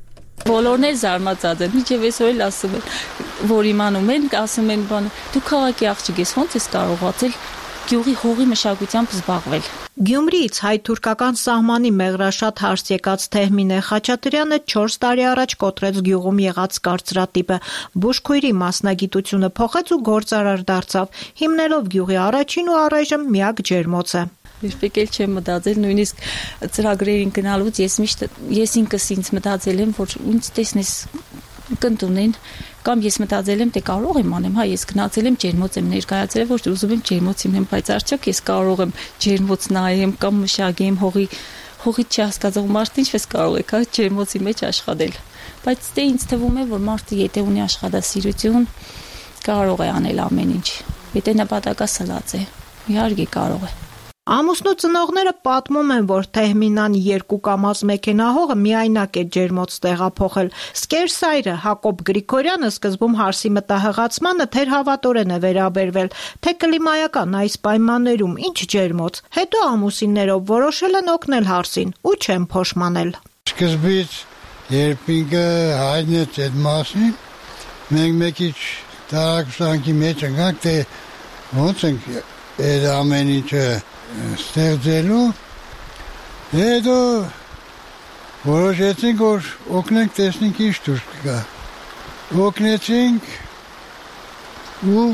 Բոլորն էլ զարմացած են, միջև այսօր էլ ասում են, որ իմանում են, ասում են, բան, դու քաղաքի աղջիկ ես, ոնց ես կարողացել գյուղի հողի մշակությամբ զբաղվել։ Գյումրիից հայ-թուրքական սահմանի մեղրաշատ հարս եկած Թեհմինե Խաչատրյանը չորս տարի առաջ կոտրեց գյուղում եղած կարծրատիպը, բուժքույրի մասնագիտությունը փոխեց ու գործարար դարձավ, հիմնելով գյուղի առաջին ու առայժմ միակ ջերմոցը։ Երբեք էլ չեմ մտածել, նույնիսկ ծրագրերին գնալուց ես միշտ ես ինքս ինձ մտածել եմ, որ ինձ տեսնես կընտունեն, կամ ես մտածել եմ, թե կարող եմ անեմ, հա, ես գնացել եմ ջերմոց եմ ներկայացրել, որ ուզում եմ ջերմոց իմանամ, բայց արդյոք ես կարող եմ ջերմոց նայեմ կամ մշակեմ հողի հողի չհասկացող մարդը ինչպես կարող է, հա, ջերմոցի մեջ աշխատել։ Բայց դե ինձ թվում է, որ մարդը եթե ունի աշխատասիրություն, կարող է անել ամեն ինչ։ Եթե նպատակը սլած է, իհարկե կարող է։ Ամուսնու ծնողները պատմում են, որ Թեհմինան երկու կամազ մեքենահողը միայնակ է ջերմոց տեղափոխել։ Սկերսայրը Հակոբ Գրիգորյանը սկզբում հարսի մտահղացմանը թերհավատորեն է վերաբերվել, թե կլիմայական այս պայմաններում ինչ ջերմոց, հետո ամուսիններով որոշել են օգնել հարսին ու չեն փոշմանել։ Սկզբից երբ ինքը հայտնեց այդ մասին, մենք մեկ ինչ տարակուսանքի մեջ ընկանք, թե ոնց ենք այդ ամեն ինչը ստեղծելու, հետո որոշեցինք, որ օգնենք տեսնենք ինչ դուրս կգա։ Օգնեցինք ու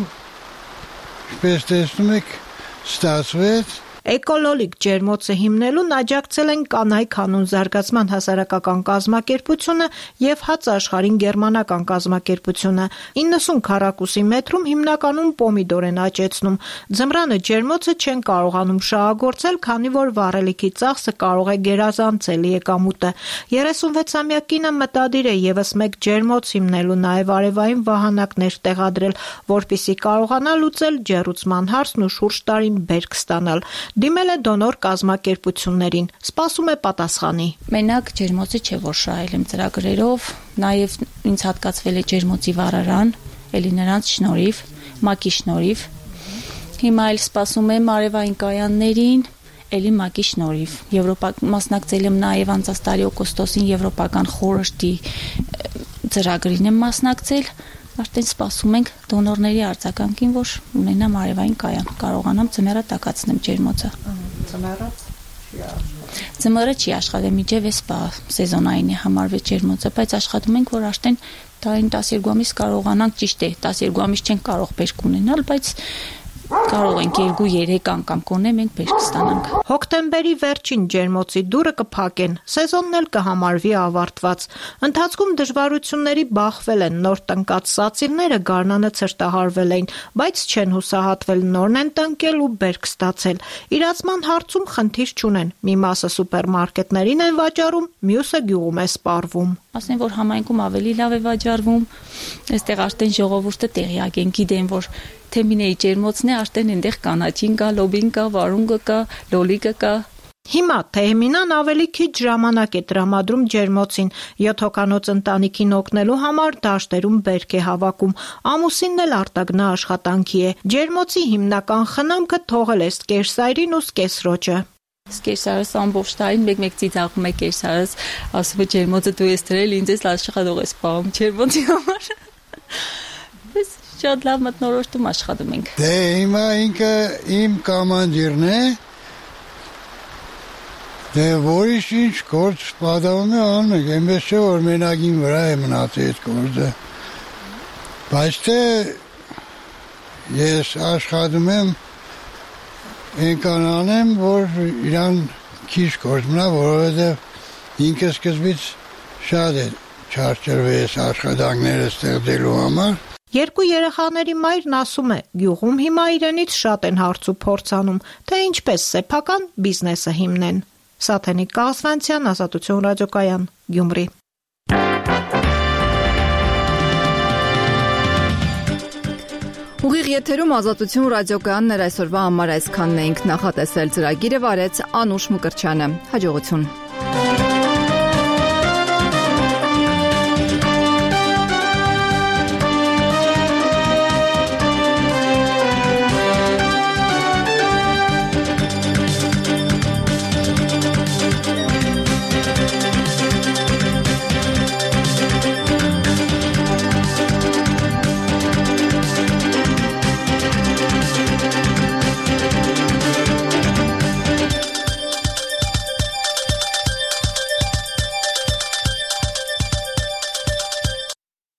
ինչպես տեսնում եք ստացվեց։ Էկոլոլիկ ջերմոցը հիմնելուն աջակցել են Կանայք հանուն զարգացման հասարակական կազմակերպությունը եւ Հաց աշխարհին գերմանական կազմակերպությունը։ իննսուն քառակուսի մետրում հիմնականում պոմիդոր են աճեցնում։ Ձմռանը ջերմոցը չեն կարողանում շահագործել, քանի որ վառելիքի ծախսը կարող է գերազանցել եկամուտը։ երեսունվեցամյա կինը մտադիր է եւս մեկ ջերմոց հիմնելու, նաեւ արևային վահանակներ տեղադրել, որպիսի կարողանա լուծել ջեռուցման հարցն ու շուրջ տարին բերք ստանալ։ Դիմել է դոնոր կազմակերպություններին, սպասում է պատասխանի։ Մենակ ջերմոցը չէ, որ շահել եմ ծրագրերով, նաև ինձ հատկացվել է ջերմոցի վառարան, էլի նրանց շնորհիվ, ՄԱԿ-ի շնորհիվ։ Հիմա էլ սպասում եմ արևային կայաններին, էլի ՄԱԿ-ի շնորհիվ։ Եվրոպա մասնակցել եմ նաև անցած տարի օգոստոսին Եվրոպական խորհրդի ծրագրին եմ մասնակցել։ Արդեն սպասում ենք դոնորների արձագանքին, որ ունենամ արևային կայան, կարողանամ ձմեռը տաքացնեմ ջերմոցը։ Ձմեռը Ձմեռը չի աշխատել, միջև էս բա սեզոնային է համարվել ջերմոցը, բայց աշխատում ենք, որ արդեն տարին տասներկու ամիս կարողանանք, ճիշտ է, տասներկու ամիս չենք կարող բերք ունենալ, բայց կարող ենք երկու երեք անգամ կոնե մենք բերք ստանանք։ Հոկտեմբերի վերջին ջերմոցի դուրը կփակեն, սեզոնն էլ կհամարվի ավարտված։ Ընթացքում դժվարությունների բախվել են, նոր տնկած սացիլները գարնանը ցրտահարվել էին, բայց չեն հուսահատվել, նորն են տնկել ու բերք ստացել։ Իրացման հարցում խնդիր չունեն։ Մի մասը սուպերմարկետներին են վաճառում, մյուսը գյուղում է սպառվում։ Ասեն, որ համայնքում ավելի լավ է վաճառվում, այստեղ արդեն ժողովուրդը տեղյակ են, գիտեն, որ թեմինեի ջերմոցն է, արդեն այնտեղ կանաչին կա, լոբին կա, վարունգը կա, լոլիկը կա։ Հիմա Թեհմինան ավելի քիչ ժամանակ է տրամադրում ջերմոցին, յոթ հոգանոց ընտանիքին օգնելու համար դաշտերում բերք է հավաքում, ամուսինն էլ արտագնա աշխատանքի է։ Ջերմոցի հիմնական խնամքը թողել է սկերսայրին ու սկեսրոջը։ Սկերսարս ամբողջ տարին մեկ-մեկ ծիծաղում է կերսարս, ասում է ջերմոցը դու ես դրել, ինձ ես աշխատող ես պահում ջերմոցի համար։ Biz շատ լավ մտնորոշտում աշխատում ենք։ Դե հիմա ինքը իմ կամանդիրն է, դե որիշ ինչ գործ պատահում է անում ենք, այնպես չէ, որ մենակին վրա է մնացի այդ գործը, բայց թե ես աշխատում եմ այնքան անեմ, որ իրան քիչ գործ մնա, որովհետև ինքը սկզբից շատ է չարչրվել այս աշխատանքները ստեղծելու համար։ Երկու երեխաների մայրն ասում է, գյուղում հիմա իրենից շատ են հարց ու փորձ անում, թե ինչպես սեփական բիզնեսը հիմնեն։ Սաթենիկ Կաղասվանցյան, Ազատություն ռադիոկայան, Գյումրի։ Ուղիղ եթերում Ազատություն ռադիոկայանն էր այսօրվա համար այսքանն էինք նախատեսել, ծրագիրը վարեց Անուշ Մկրտչյանը։ Հաջողություն։